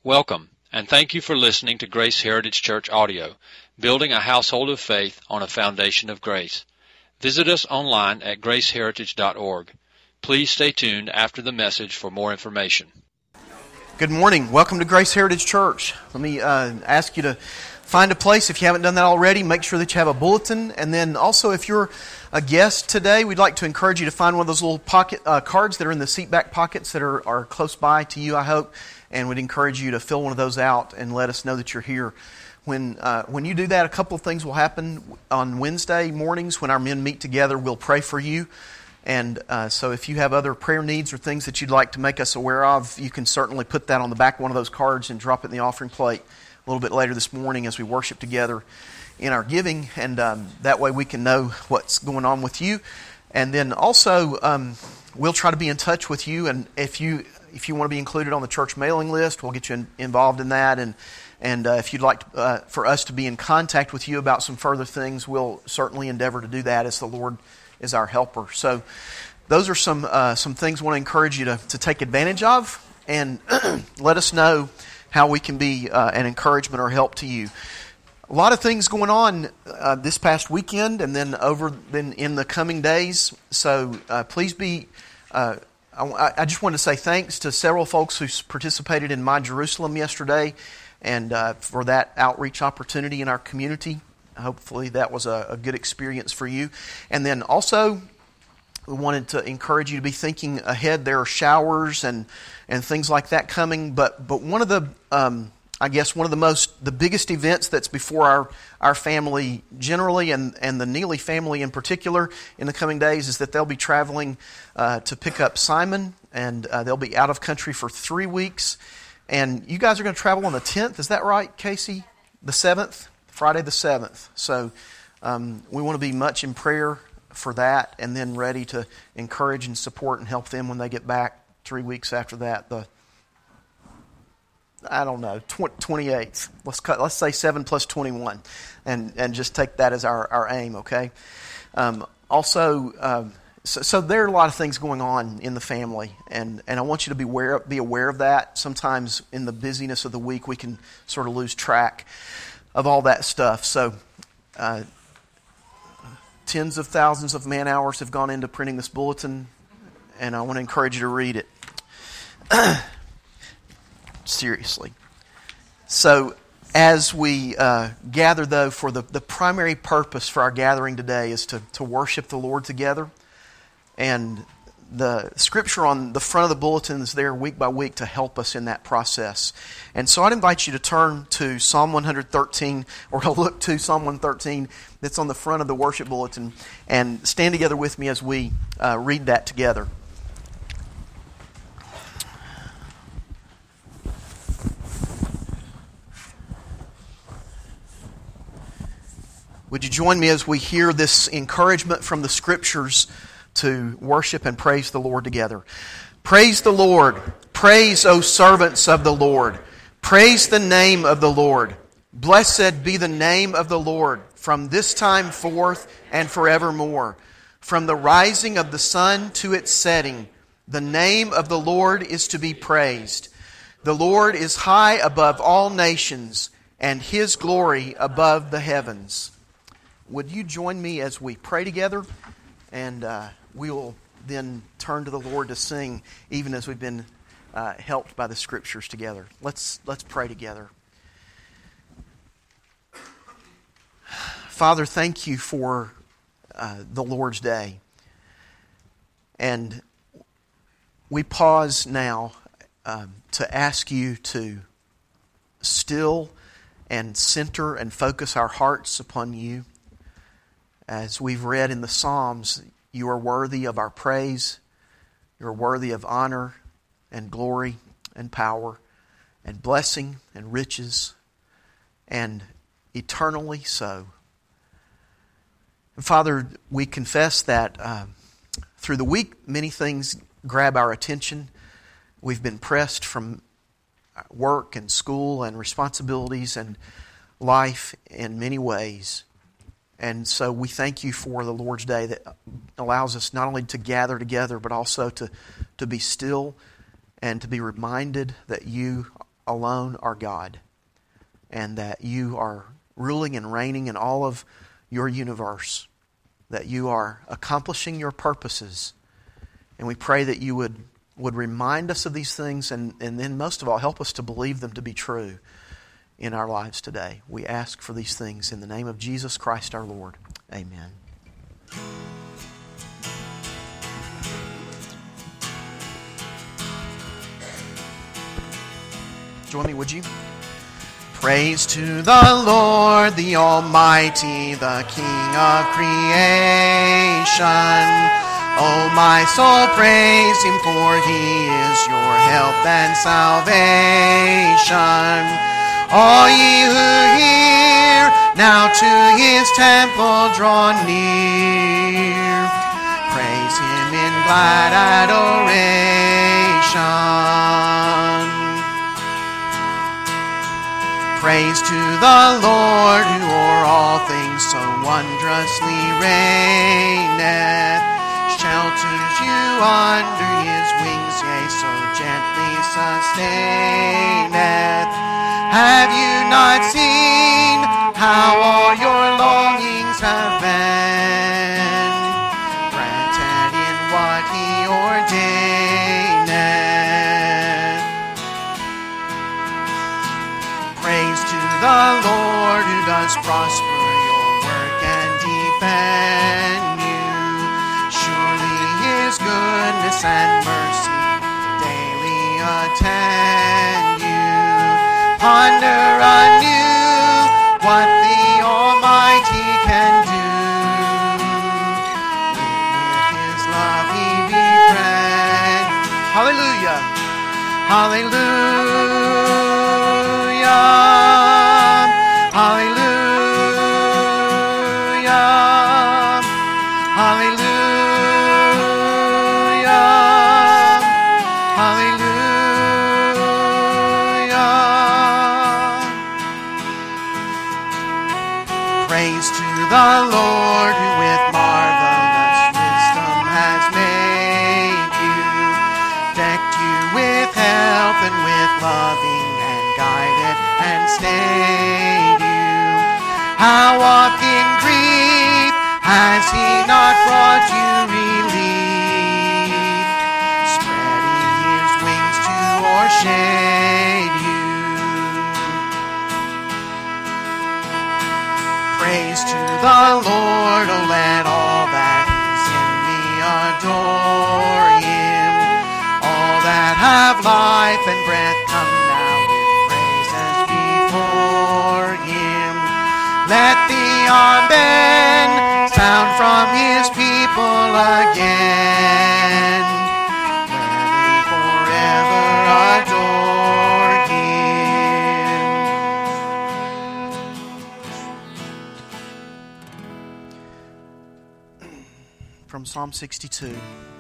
Welcome, and thank you for listening to Grace Heritage Church Audio, building a household of faith on a foundation of grace. Visit us online at graceheritage.org. Please stay tuned after the message for more information. Good morning. Welcome to Grace Heritage Church. Let me ask you to find a place. If you haven't done that already, make sure that you have a bulletin. And then also, if you're a guest today, we'd like to encourage you to find one of those little pocket cards that are in the seat back pockets that are close by to you, I hope. And we'd encourage you to fill one of those out and let us know that you're here. When you do that, a couple of things will happen. On Wednesday mornings when our men meet together, we'll pray for you. And so if you have other prayer needs or things that you'd like to make us aware of, you can certainly put that on the back of one of those cards and drop it in the offering plate a little bit later this morning as we worship together in our giving. And that way we can know what's going on with you. And then also we'll try to be in touch with you. And if you want to be included on the church mailing list, we'll get you involved in that. And if you'd like for us to be in contact with you about some further things, we'll certainly endeavor to do that as the Lord is our helper. So those are some things I want to encourage you to take advantage of, and let us know how we can be an encouragement or help to you. A lot of things going on this past weekend and then in the coming days. So please be... I just want to say thanks to several folks who participated in My Jerusalem yesterday and for that outreach opportunity in our community. Hopefully that was a good experience for you. And then also, we wanted to encourage you to be thinking ahead. There are showers and things like that coming. But one of the, the biggest events that's before our family generally and the Neely family in particular in the coming days is that they'll be traveling to pick up Simon, and they'll be out of country for 3 weeks. And you guys are going to travel on the 10th, is that right, Casey? The 7th? Friday the 7th. So we want to be much in prayer for that, and then ready to encourage and support and help them when they get back 3 weeks after that. 28th. Let's say 7 plus 21, and just take that as our aim. Okay. So there are a lot of things going on in the family, and I want you to be aware of that. Sometimes in the busyness of the week, we can sort of lose track of all that stuff. So tens of thousands of man hours have gone into printing this bulletin, and I want to encourage you to read it. Seriously. So as we gather, though, for the primary purpose for our gathering today is to worship the Lord together. And the scripture on the front of the bulletin is there week by week to help us in that process. And so I'd invite you to turn to Psalm 113, or to look to Psalm 113 that's on the front of the worship bulletin, and stand together with me as we read that together. Would you join me as we hear this encouragement from the scriptures to worship and praise the Lord together? Praise the Lord. Praise, O servants of the Lord. Praise the name of the Lord. Blessed be the name of the Lord from this time forth and forevermore. From the rising of the sun to its setting, the name of the Lord is to be praised. The Lord is high above all nations, and His glory above the heavens. Would you join me as we pray together? And we will then turn to the Lord to sing, even as we've been helped by the scriptures together. Let's pray together. Father, thank you for the Lord's Day. And we pause now to ask you to still and center and focus our hearts upon you. As we've read in the Psalms, you are worthy of our praise. You are worthy of honor and glory and power and blessing and riches, and eternally so. And Father, we confess that through the week, many things grab our attention. We've been pressed from work and school and responsibilities and life in many ways. And so we thank you for the Lord's Day that allows us not only to gather together, but also to be still and to be reminded that you alone are God, and that you are ruling and reigning in all of your universe, that you are accomplishing your purposes. And we pray that you would remind us of these things and then most of all help us to believe them to be true in our lives today. We ask for these things in the name of Jesus Christ our Lord. Amen. Join me, would you? Praise to the Lord, the Almighty, the King of creation. Oh, my soul, praise Him, for He is your help and salvation. All ye who hear, now to His temple draw near. Praise Him in glad adoration. Praise to the Lord, who o'er all things so wondrously reigneth, shelters you under His wings, yea, so gently sustaineth. Have you not seen how all your longings have been granted in what He ordaineth? Praise to the Lord, who does prosper your work and defend you. Surely His goodness and mercy daily attend you. Ponder anew what the Almighty can do. With His love He befriends. Hallelujah! Hallelujah! Hallelujah! Hallelujah! Hallelujah! Praise to the Lord, who with marvelous wisdom has made you, decked you with health and with loving, and guided and stayed you. How oft in grief has He not brought you relief, spreading His wings to o'ershade you. Praise to the Lord, oh let all that is in me adore Him. All that have life and breath come now with praises before Him. Let the Amen sound from His people again, where they forever adore Him. From Psalm 62.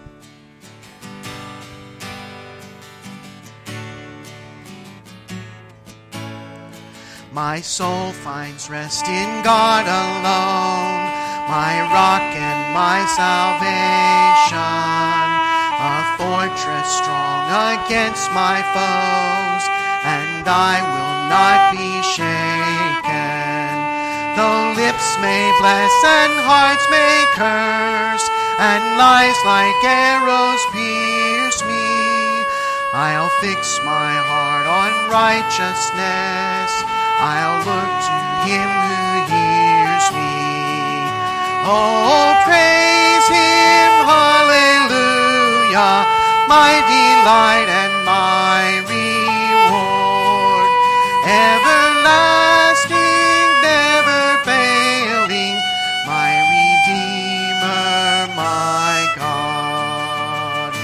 My soul finds rest in God alone, my rock and my salvation, a fortress strong against my foes, and I will not be shaken. Though lips may bless and hearts may curse, and lies like arrows pierce me, I'll fix my heart on righteousness. I'll look to Him who hears me. Oh, praise Him, hallelujah, my delight and my reward, everlasting, never failing, my Redeemer, my God.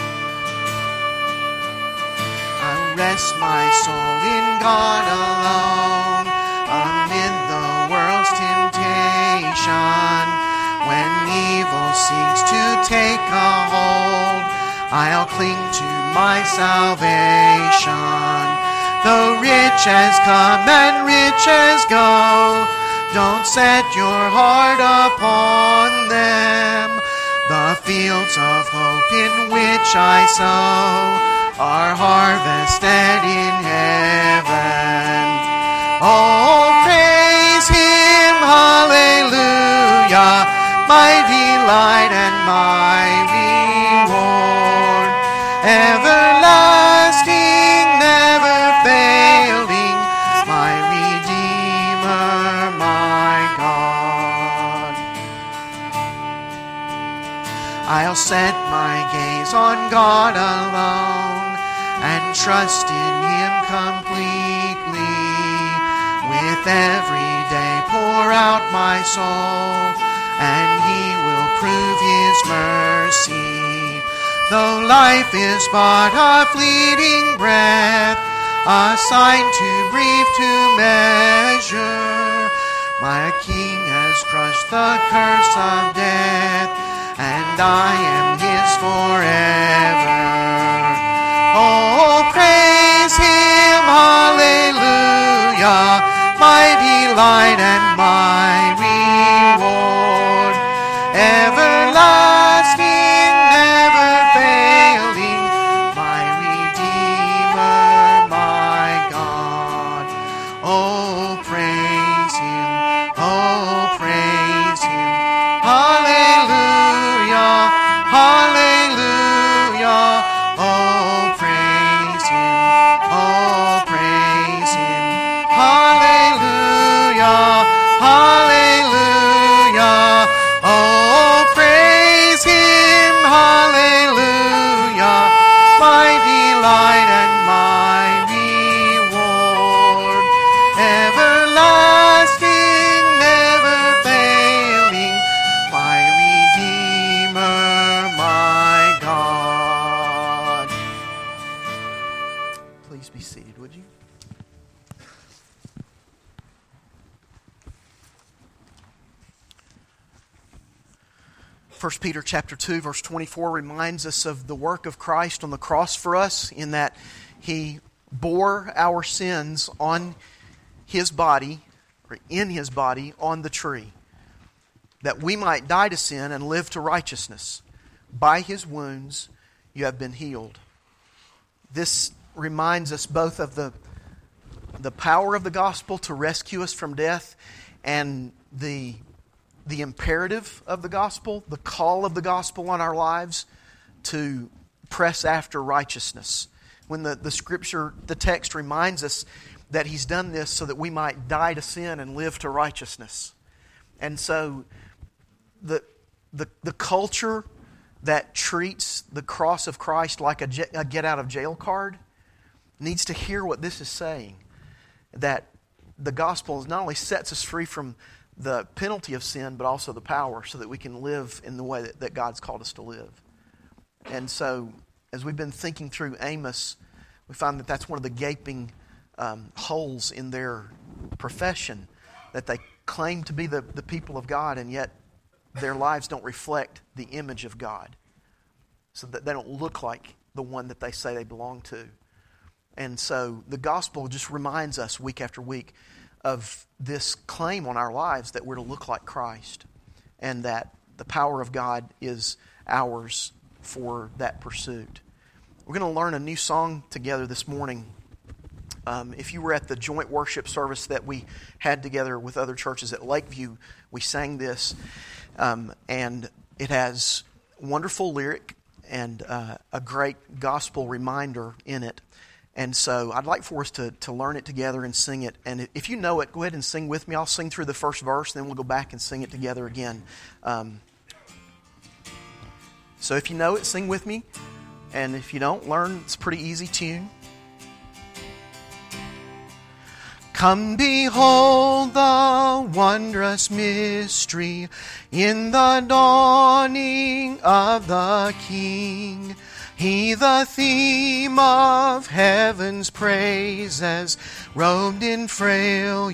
I rest my soul in God alone, amid the world's temptation. When evil seeks to take a hold, I'll cling to my salvation. Though riches come and riches go, don't set your heart upon them. The fields of hope in which I sow our harvested in heaven. Oh, praise Him, hallelujah, my delight and my reward, everlasting, never failing, my Redeemer, my God. I'll set my gaze on God alone and trust in Him completely. With every day pour out my soul, and He will prove His mercy. Though life is but a fleeting breath, a sign too brief to measure, my King has crushed the curse of death, and I am His forever. Oh, praise Him, hallelujah, my delight and my reward, everlasting, never failing, my Redeemer, my God. Oh, praise Him, hallelujah, hallelujah. Oh, praise Him, hallelujah, hallelujah. Oh, praise Him, hallelujah, my delight and my reward, everlasting, never failing, my Redeemer, my God. Please be seated, would you? 1 Peter chapter 2, verse 24 reminds us of the work of Christ on the cross for us, in that He bore our sins on His body, or in His body, on the tree, that we might die to sin and live to righteousness. By His wounds you have been healed. This reminds us both of the power of the gospel to rescue us from death, and the imperative of the gospel, the call of the gospel on our lives to press after righteousness. When the scripture, the text reminds us that He's done this so that we might die to sin and live to righteousness. And so the culture that treats the cross of Christ like a get out of jail card needs to hear what this is saying. That the gospel not only sets us free from the penalty of sin, but also the power, so that we can live in the way that God's called us to live. And so, as we've been thinking through Amos, we find that that's one of the gaping holes in their profession, that they claim to be the people of God, and yet their lives don't reflect the image of God, so that they don't look like the one that they say they belong to. And so the gospel just reminds us week after week of this claim on our lives that we're to look like Christ, and that the power of God is ours for that pursuit. We're going to learn a new song together this morning. If you were at the joint worship service that we had together with other churches at Lakeview, we sang this, and it has wonderful lyric and a great gospel reminder in it. And so I'd like for us to learn it together and sing it. And if you know it, go ahead and sing with me. I'll sing through the first verse, then we'll go back and sing it together again. So if you know it, sing with me. And if you don't, learn. It's a pretty easy tune. Come behold the wondrous mystery in the dawning of the King. He, the theme of heaven's praises, robed in frail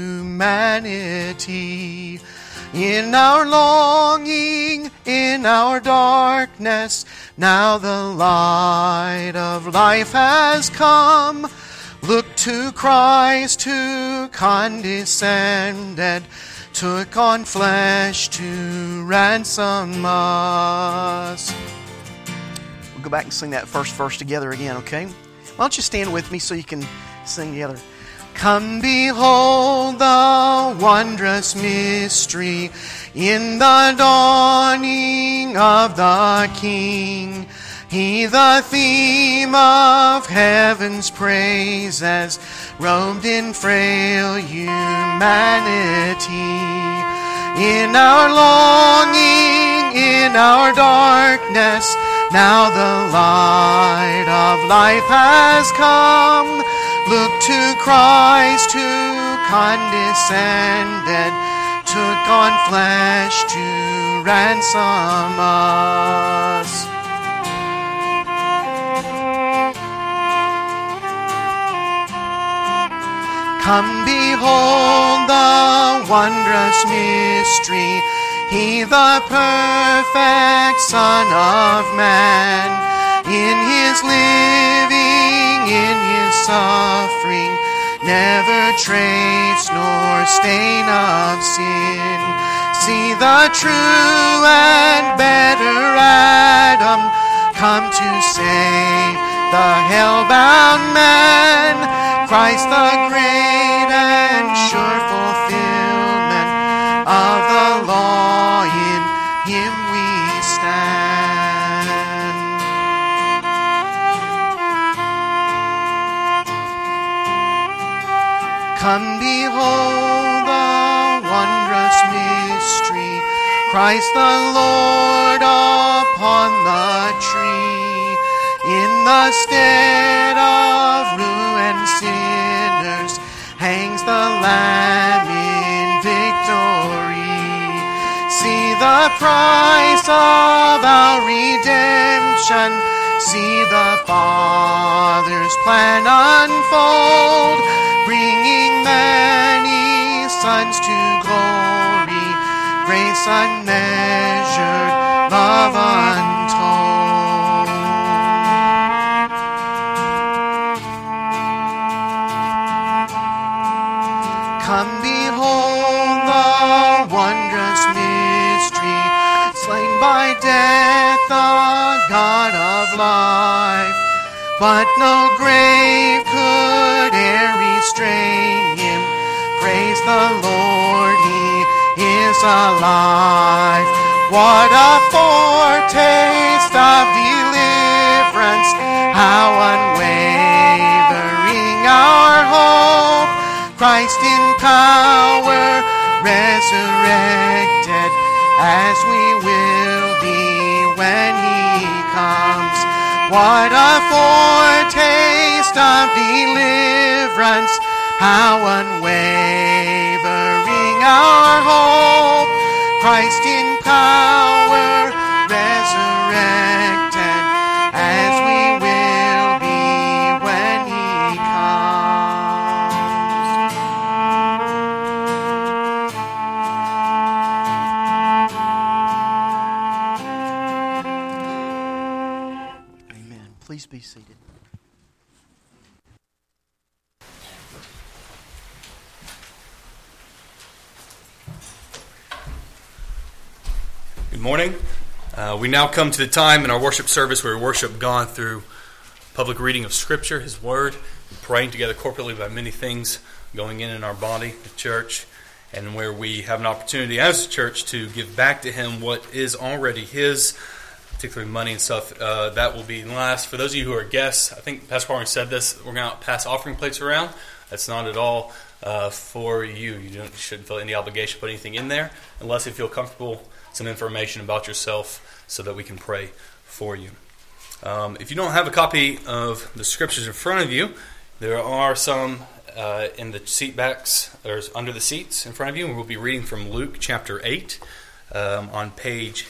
humanity. In our longing, in our darkness, now the light of life has come. Look to Christ who condescended, took on flesh to ransom us. go back and sing that first verse together again, okay? Why don't you stand with me so you can sing together? Come behold the wondrous mystery in the dawning of the King. He, the theme of heaven's praises, robed in frail humanity. In our longing, in our darkness, now the light of life has come. Look to Christ who condescended, took on flesh to ransom us. Come behold the wondrous mystery, He the perfect Son of Man, in His living, in His suffering, never trace nor stain of sin. See the true and better Adam come to save the hell-bound man. Christ the great and sure fulfillment of the law, in Him we stand. Come behold the wondrous mystery, Christ the Lord upon the tree, in the stead of ruined sinners hangs the Lamb in victory. See the price of our redemption, see the Father's plan unfold, bringing many sons to glory, grace unmeasured, love untold. Come behold the wondrous mystery, slain by death, the God of life. But no grave could e'er restrain Him. Praise the Lord, He is alive. What a foretaste of deliverance, how unwavering our hope. Christ in power, resurrected, as we will be when He comes. What a foretaste of deliverance, how unwavering our hope. Christ in power, resurrected, as we will be when He comes. Please be seated. Good morning. We now come to the time in our worship service where we worship God through public reading of Scripture, His Word, and praying together corporately about many things going in our body, the church, and where we have an opportunity as a church to give back to Him what is already His, particularly money and stuff. That will be last. For those of you who are guests, I think Pastor Barnes said this, we're going to pass offering plates around. That's not at all for you. You shouldn't feel any obligation to put anything in there unless you feel comfortable, some information about yourself so that we can pray for you. If you don't have a copy of the Scriptures in front of you, there are some in the seat backs, or under the seats in front of you, and we'll be reading from Luke chapter 8 on page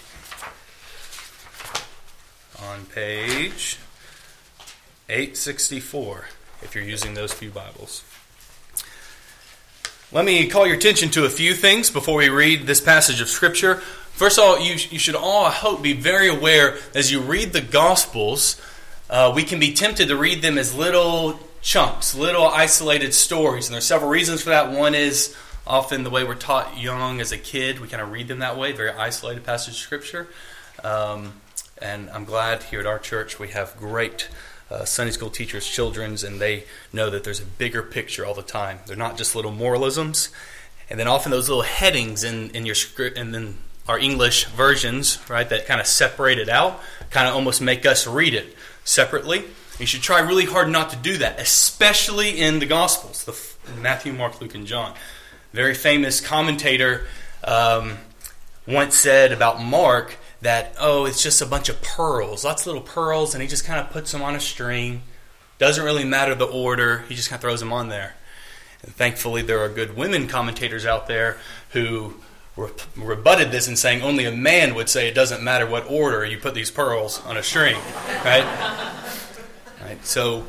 864, if you're using those few Bibles. Let me call your attention to a few things before we read this passage of Scripture. First of all, you should all, I hope, be very aware as you read the Gospels, we can be tempted to read them as little chunks, little isolated stories. And there's several reasons for that. One is often the way we're taught young as a kid. We kind of read them that way, very isolated passage of Scripture. And I'm glad here at our church we have great Sunday school teachers, children's, and they know that there's a bigger picture all the time. They're not just little moralisms. And then often those little headings in your script and then our English versions, right, that kind of separate it out, kind of almost make us read it separately. You should try really hard not to do that, especially in the Gospels, Matthew, Mark, Luke, and John. Very famous commentator once said about Mark that, it's just a bunch of pearls, lots of little pearls, and he just kind of puts them on a string. Doesn't really matter the order, he just kind of throws them on there. And thankfully, there are good women commentators out there who rebutted this and saying only a man would say it doesn't matter what order you put these pearls on a string, right? Right? So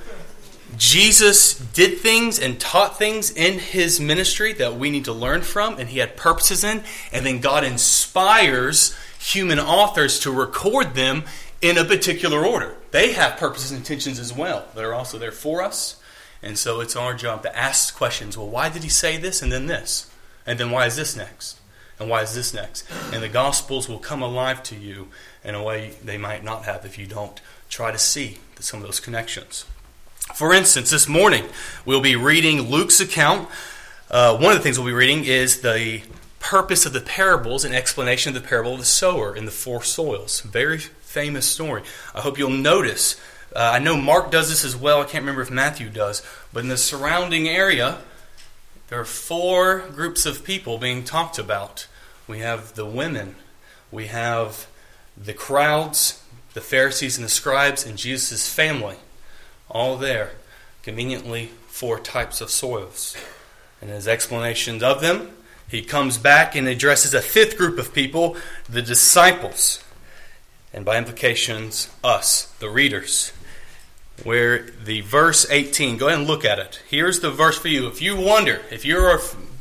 Jesus did things and taught things in his ministry that we need to learn from, and he had purposes in, and then God inspires human authors to record them in a particular order. They have purposes and intentions as well that are also there for us, and so it's our job to ask questions. Well, why did he say this and then this? And then why is this next? And why is this next? And the Gospels will come alive to you in a way they might not have if you don't try to see some of those connections. For instance, this morning we'll be reading Luke's account. One of the things we'll be reading is the purpose of the parables and explanation of the parable of the sower in the four soils. Very famous story. I hope you'll notice. I know Mark does this as well. I can't remember if Matthew does. But in the surrounding area, there are four groups of people being talked about. We have the women, we have the crowds, the Pharisees and the scribes, and Jesus' family. All there. Conveniently, four types of soils. And his explanations of them, he comes back and addresses a fifth group of people, the disciples. And by implications, us, the readers. Where the verse 18, go ahead and look at it. Here's the verse for you. If you wonder, if you're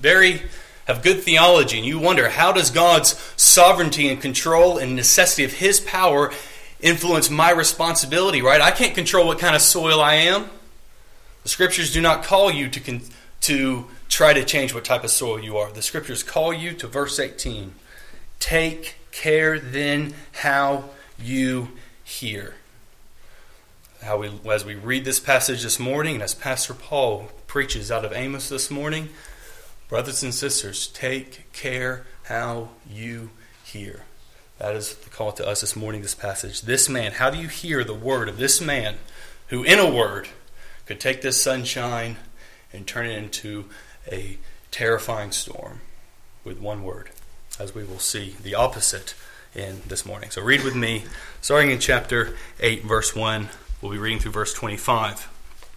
have good theology and you wonder, how does God's sovereignty and control and necessity of his power influence my responsibility, right? I can't control what kind of soil I am. The Scriptures do not call you to try to change what type of soil you are. The Scriptures call you to verse 18. Take care then how you hear. As we read this passage this morning, and as Pastor Paul preaches out of Amos this morning, brothers and sisters, take care how you hear. That is the call to us this morning, this passage. This man, how do you hear the word of this man who in a word could take this sunshine and turn it into a terrifying storm with one word, as we will see the opposite in this morning. So read with me, starting in chapter 8, verse 1. We'll be reading through verse 25.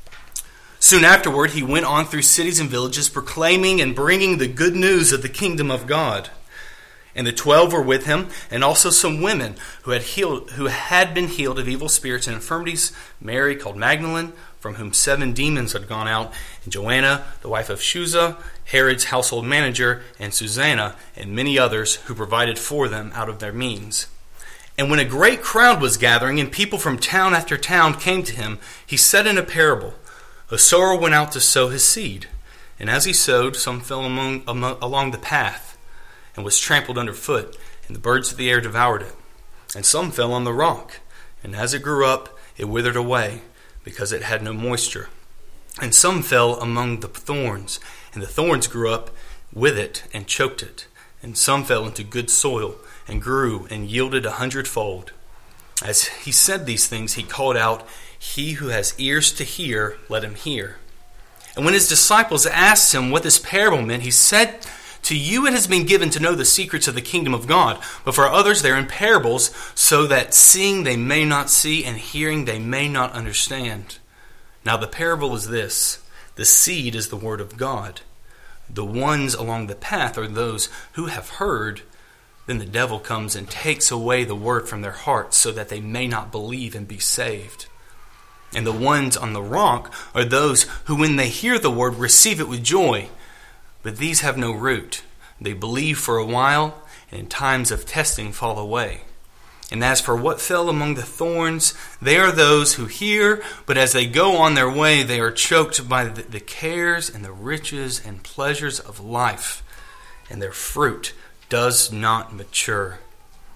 Soon afterward, he went on through cities and villages, proclaiming and bringing the good news of the kingdom of God. And the 12 were with him, and also some women who had been healed of evil spirits and infirmities, Mary called Magdalene, from whom 7 demons had gone out, and Joanna, the wife of Chuza, Herod's household manager, and Susanna, and many others who provided for them out of their means. And when a great crowd was gathering, and people from town after town came to him, he said in a parable, a sower went out to sow his seed. And as he sowed, some fell along the path, and was trampled underfoot, and the birds of the air devoured it. And some fell on the rock, and as it grew up, it withered away, because it had no moisture. And some fell among the thorns, and the thorns grew up with it, and choked it. And some fell into good soil, and grew, and yielded 100-fold. As he said these things, he called out, "He who has ears to hear, let him hear." And when his disciples asked him what this parable meant, he said, "To you it has been given to know the secrets of the kingdom of God, but for others they are in parables, so that seeing they may not see, and hearing they may not understand. Now the parable is this: the seed is the word of God. The ones along the path are those who have heard. Then the devil comes and takes away the word from their hearts, so that they may not believe and be saved. And the ones on the rock are those who, when they hear the word, receive it with joy. But these have no root. They believe for a while, and in times of testing fall away. And as for what fell among the thorns, they are those who hear, but as they go on their way, they are choked by the cares and the riches and pleasures of life, and their fruit does not mature.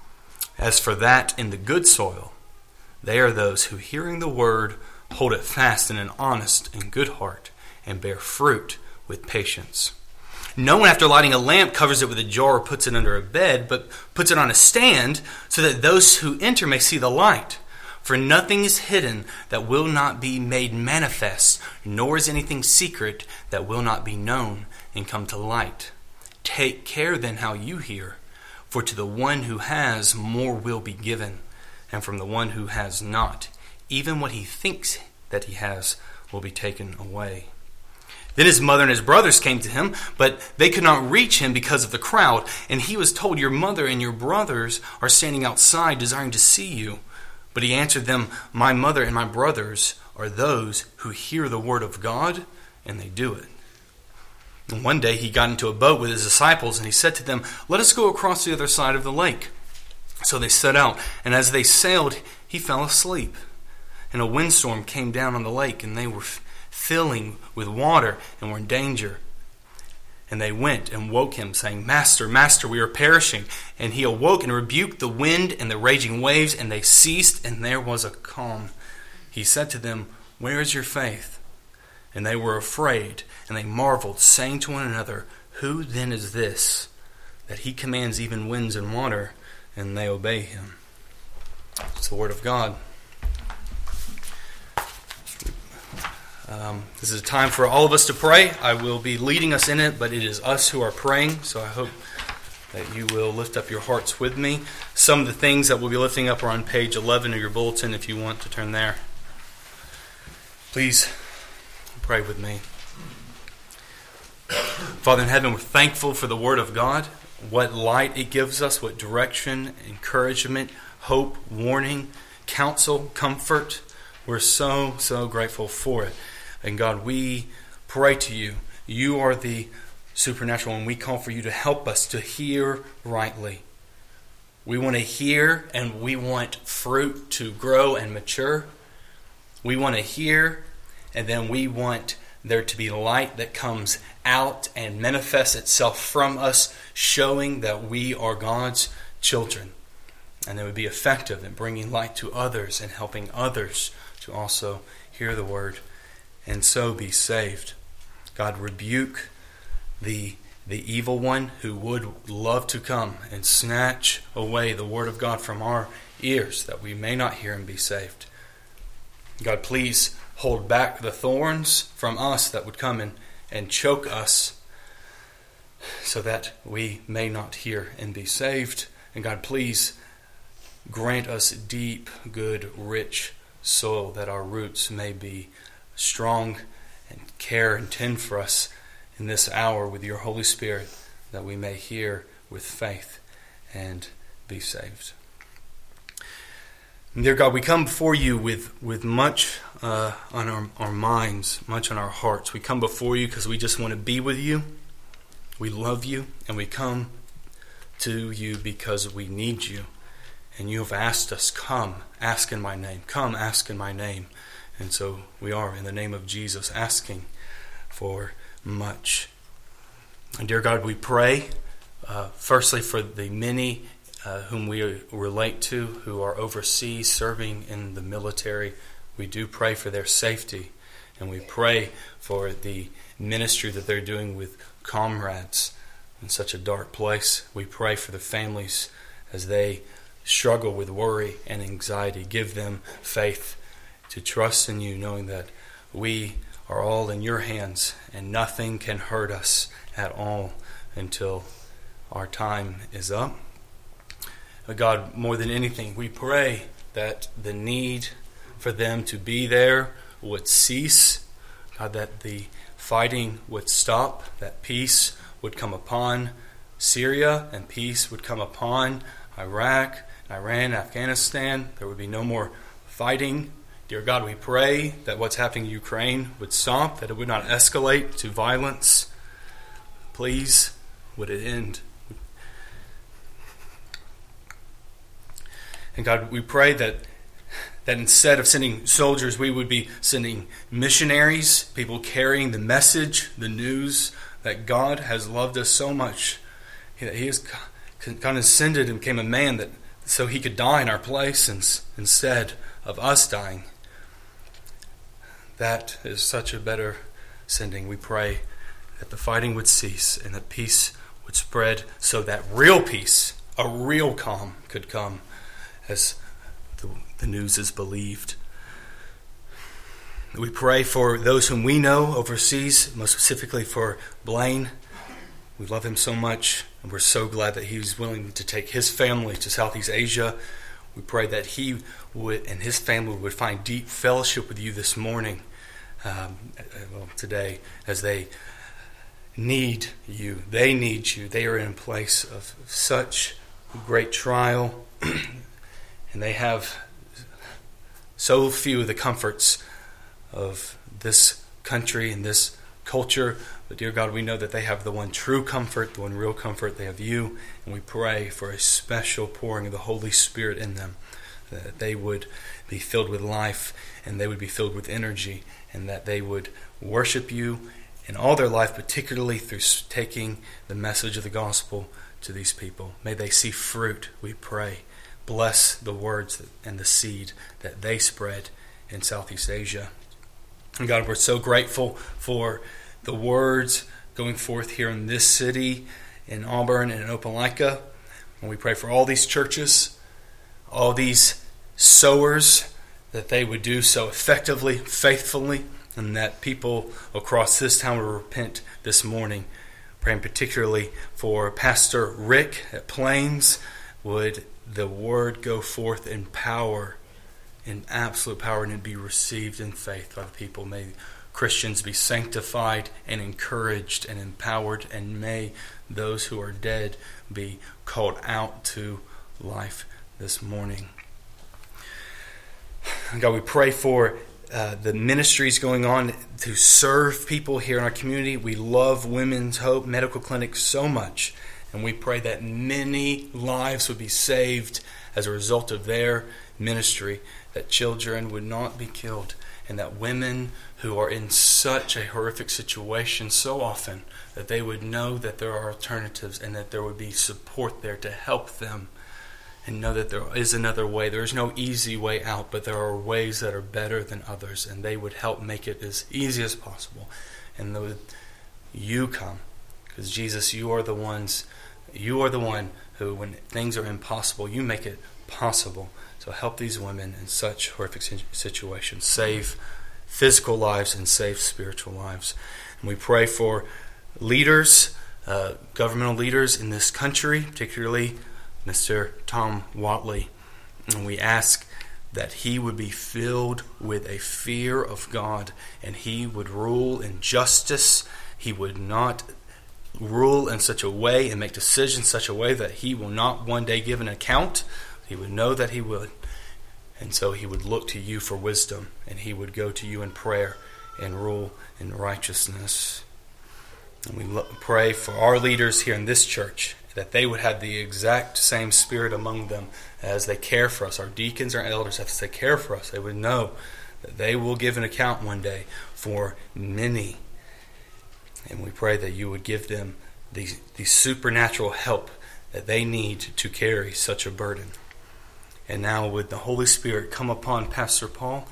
As for that in the good soil, they are those who, hearing the word, hold it fast in an honest and good heart, and bear fruit with patience. No one, after lighting a lamp, covers it with a jar or puts it under a bed, but puts it on a stand, so that those who enter may see the light. For nothing is hidden that will not be made manifest, nor is anything secret that will not be known and come to light. Take care then how you hear, for to the one who has, more will be given, and from the one who has not, even what he thinks that he has will be taken away. Then his mother and his brothers came to him, but they could not reach him because of the crowd. And he was told, your mother and your brothers are standing outside desiring to see you. But he answered them, my mother and my brothers are those who hear the word of God, and they do it. And one day he got into a boat with his disciples, and he said to them, let us go across the other side of the lake. So they set out, and as they sailed, he fell asleep. And a windstorm came down on the lake, and they were filling with water and were in danger. And they went and woke him, saying, Master, Master, we are perishing. And he awoke and rebuked the wind and the raging waves, and they ceased, and there was a calm. He said to them, where is your faith? And they were afraid, and they marveled, saying to one another, who then is this, that he commands even winds and water, and they obey him? It's the word of God. This is a time for all of us to pray. I will be leading us in it, but it is us who are praying, so I hope that you will lift up your hearts with me. Some of the things that we'll be lifting up are on page 11 of your bulletin if you want to turn there. Please pray with me. Father in heaven, we're thankful for the Word of God, what light it gives us, what direction, encouragement, hope, warning, counsel, comfort. We're so grateful for it. And God, we pray to you. You are the supernatural, and we call for you to help us to hear rightly. We want to hear, and we want fruit to grow and mature. We want to hear, and then we want there to be light that comes out and manifests itself from us, showing that we are God's children. And it would be effective in bringing light to others and helping others to also hear the word and so be saved. God, rebuke the evil one who would love to come and snatch away the word of God from our ears, that we may not hear and be saved. God, please hold back the thorns from us that would come and choke us, so that we may not hear and be saved. And God, please grant us deep, good, rich soil, that our roots may be strong and care and tend for us in this hour with your Holy Spirit, that we may hear with faith and be saved. And dear God, we come before you with much on our minds, much on our hearts. We come before you because we just want to be with you. We love you, and we come to you because we need you. And you have asked us, come, ask in my name. Come, ask in my name. And so we are, in the name of Jesus, asking for much. And dear God, we pray, firstly, for the many whom we relate to, who are overseas serving in the military. We do pray for their safety. And we pray for the ministry that they're doing with comrades in such a dark place. We pray for the families as they struggle with worry and anxiety. Give them faith to trust in you, knowing that we are all in your hands and nothing can hurt us at all until our time is up. God, more than anything, we pray that the need for them to be there would cease. God, that the fighting would stop, that peace would come upon Syria and peace would come upon Iraq, Iran, Afghanistan. There would be no more fighting. Dear God, we pray that what's happening in Ukraine would stop, that it would not escalate to violence. Please, would it end? And God, we pray that instead of sending soldiers, we would be sending missionaries, people carrying the message, the news that God has loved us so much, that He has condescended and became a man, so he could die in our place instead of us dying. That is such a better sending. We pray that the fighting would cease and that peace would spread so that real peace, a real calm could come as the news is believed. We pray for those whom we know overseas, most specifically for Blaine. We love him so much, and we're so glad that he's willing to take his family to Southeast Asia. We pray that he would and his family would find deep fellowship with you this morning, today, as they need you. They need you. They are in a place of such great trial, and they have so few of the comforts of this country and this culture. But dear God, we know that they have the one true comfort, the one real comfort. They have you, and we pray for a special pouring of the Holy Spirit in them, that they would be filled with life and they would be filled with energy, and that they would worship you in all their life, particularly through taking the message of the gospel to these people. May they see fruit, we pray. Bless the words and the seed that they spread in Southeast Asia. And God, we're so grateful for the words going forth here in this city, in Auburn and in Opelika. And we pray for all these churches, all these sowers, that they would do so effectively, faithfully, and that people across this town will repent this morning. Praying particularly for Pastor Rick at Plains. Would the word go forth in power, in absolute power, and it be received in faith by the people. May Christians be sanctified and encouraged and empowered, and may those who are dead be called out to life this morning. God, we pray for the ministries going on to serve people here in our community. We love Women's Hope Medical Clinic so much, and we pray that many lives would be saved as a result of their ministry, that children would not be killed, and that women who are in such a horrific situation so often, that they would know that there are alternatives and that there would be support there to help them, and know that there is another way. There is no easy way out, but there are ways that are better than others, and they would help make it as easy as possible. And that you come, because Jesus, you are the one who, when things are impossible, you make it possible. So help these women in such horrific situations. Save physical lives and save spiritual lives. And we pray for leaders, governmental leaders in this country, particularly Mr. Tom Whatley. And we ask that he would be filled with a fear of God, and he would rule in justice. He would not rule in such a way and make decisions in such a way that he will not one day give an account. He would know that he would. And so he would look to you for wisdom, and he would go to you in prayer and rule in righteousness. And we pray for our leaders here in this church, that they would have the exact same spirit among them as they care for us. Our deacons, our elders, as they care for us, they would know that they will give an account one day for many. And we pray that you would give them the supernatural help that they need to carry such a burden. And now would the Holy Spirit come upon Pastor Paul,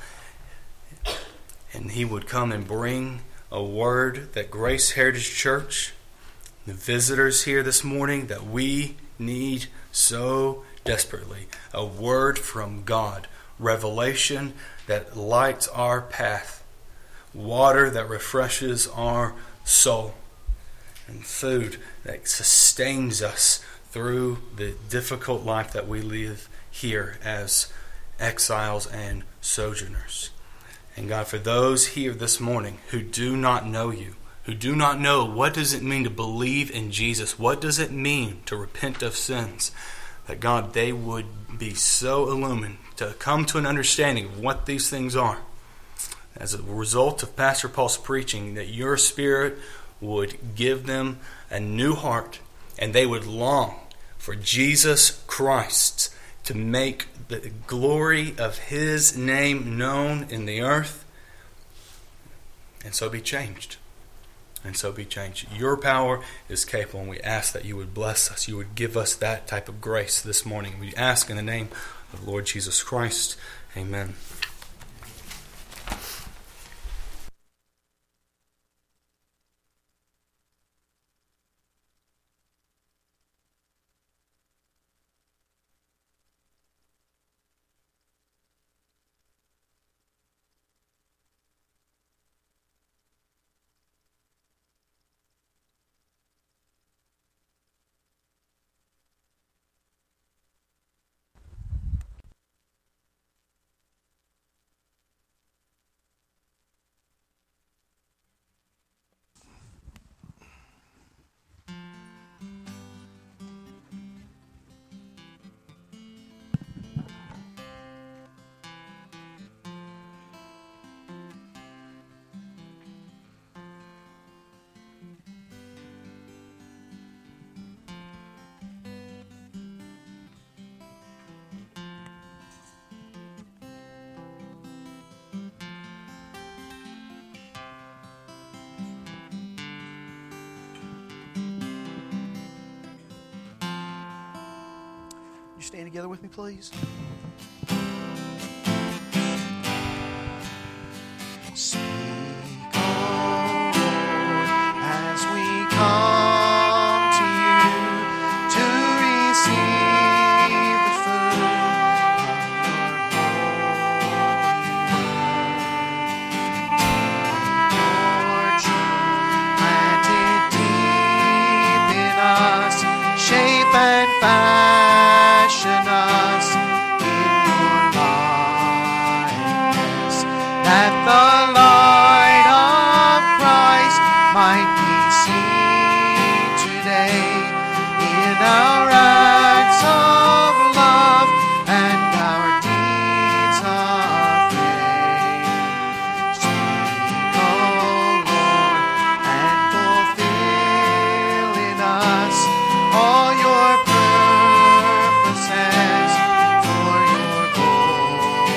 and he would come and bring a word that Grace Heritage Church, the visitors here this morning, that we need so desperately. A word from God. Revelation that lights our path. Water that refreshes our soul. And food that sustains us through the difficult life that we live here as exiles and sojourners. And God, for those here this morning who do not know you, who do not know what does it mean to believe in Jesus, what does it mean to repent of sins, that God, they would be so illumined to come to an understanding of what these things are. As a result of Pastor Paul's preaching, that your Spirit would give them a new heart, and they would long for Jesus Christ to make the glory of His name known in the earth, and so be changed. and so be changed. Your power is capable, and we ask that you would bless us. You would give us that type of grace this morning. We ask in the name of the Lord Jesus Christ. Amen. You stand together with me, please. Speak, O Lord, as we come to you to receive the food of your holy word. Your truth planted deep in us, shape and fashion us in your likeness, that the light of Christ might be seen today in our acts of love and our deeds of faith. Speak, O Lord, and fulfill in us all your purposes for your glory.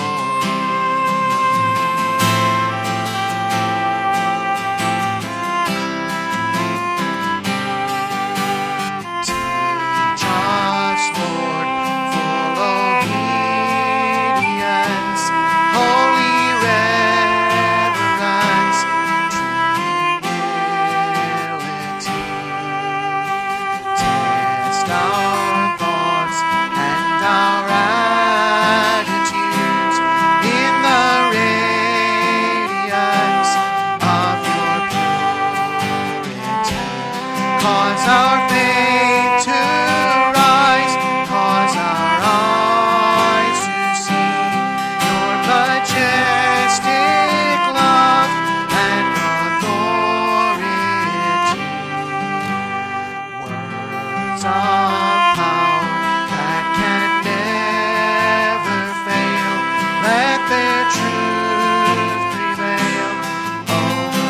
Teach us, Lord, full obedience, holy reverence, true humility. Test our thoughts and our attitudes in the radiance of your purity. Cause our faith to rise, cause our eyes to see your majestic love and authority. Words of power that can never fail, let their truth prevail over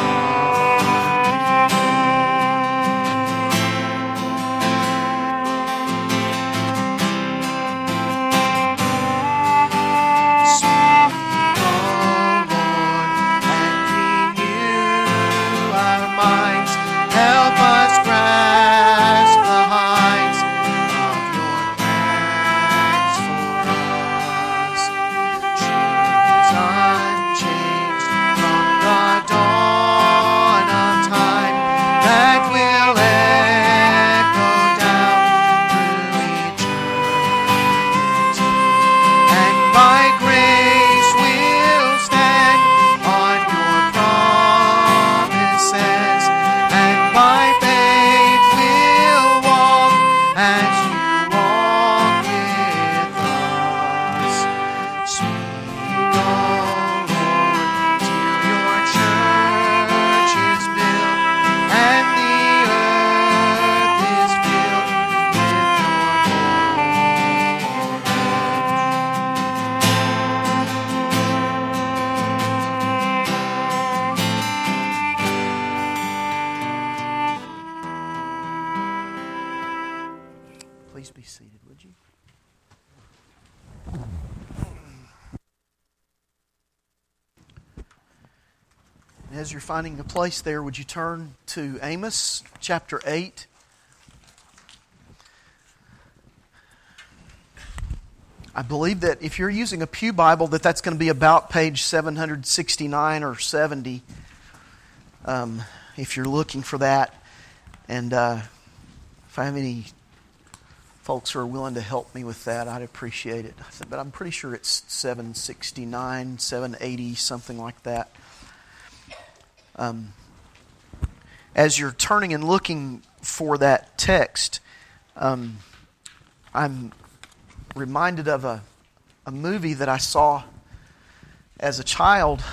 all. Speak, O Lord, and renew our minds. Help us grasp the heights of your plans for us. Truths unchanged from the dawn of time that will echo down through eternity. And by grace we'll stand on your promises, and by faith we'll walk as you walk with us. Speak, O Lord, till your church is built and the earth is filled with your glory. Please be seated, would you? As you're finding a place there, would you turn to Amos chapter 8? I believe that if you're using a Pew Bible, that's going to be about page 769 or 70, if you're looking for that. And if I have any folks who are willing to help me with that, I'd appreciate it. But I'm pretty sure it's 769, 780, something like that. As you're turning and looking for that text, I'm reminded of a movie that I saw as a child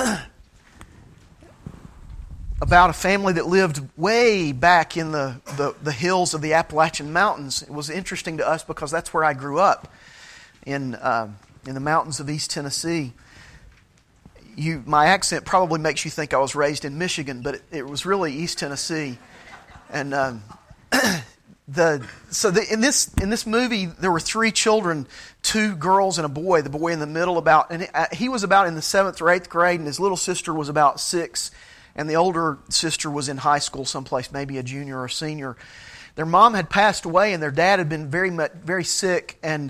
about a family that lived way back in the hills of the Appalachian Mountains. It was interesting to us because that's where I grew up, in the mountains of East Tennessee. My accent probably makes you think I was raised in Michigan, but it was really East Tennessee. And in this movie, there were 3 children, 2 girls and a boy. The boy in the middle he was about in the 7th or 8th grade, and his little sister was about 6, and the older sister was in high school someplace, maybe a junior or senior. Their mom had passed away, and their dad had been very sick, and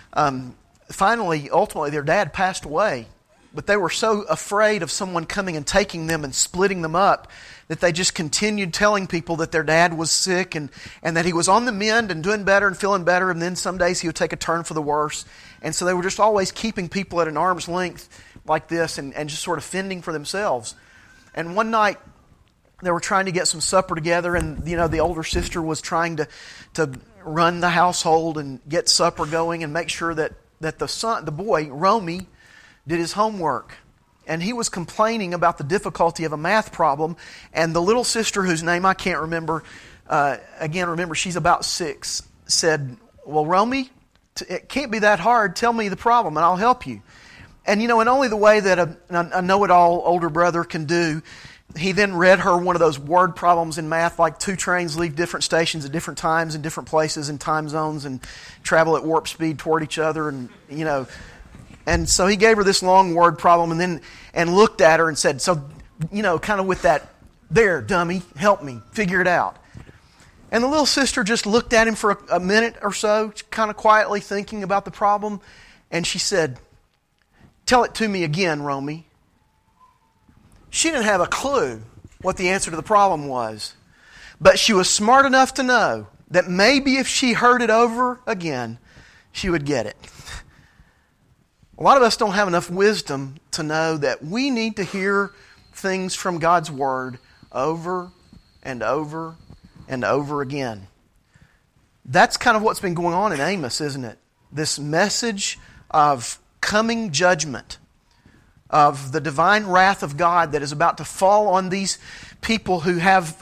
ultimately, their dad passed away. But they were so afraid of someone coming and taking them and splitting them up that they just continued telling people that their dad was sick and that he was on the mend and doing better and feeling better, and then some days he would take a turn for the worse. And so they were just always keeping people at an arm's length like this and just sort of fending for themselves. And one night they were trying to get some supper together, and the older sister was trying to run the household and get supper going and make sure that the boy, Romy, did his homework. And he was complaining about the difficulty of a math problem, and the little sister, whose name I can't remember, remember she's about 6, said, "Well, Romy, it can't be that hard. Tell me the problem and I'll help you." And in only the way that a know-it-all older brother can do, he then read her one of those word problems in math, like 2 trains leave different stations at different times in different places and time zones and travel at warp speed toward each other, and And so he gave her this long word problem and looked at her and said, kind of with that, "There, dummy, help me, figure it out." And the little sister just looked at him for a minute or so, kind of quietly thinking about the problem, and she said, "Tell it to me again, Romy." She didn't have a clue what the answer to the problem was, but she was smart enough to know that maybe if she heard it over again, she would get it. A lot of us don't have enough wisdom to know that we need to hear things from God's Word over and over and over again. That's kind of what's been going on in Amos, isn't it? This message of coming judgment, of the divine wrath of God that is about to fall on these people who have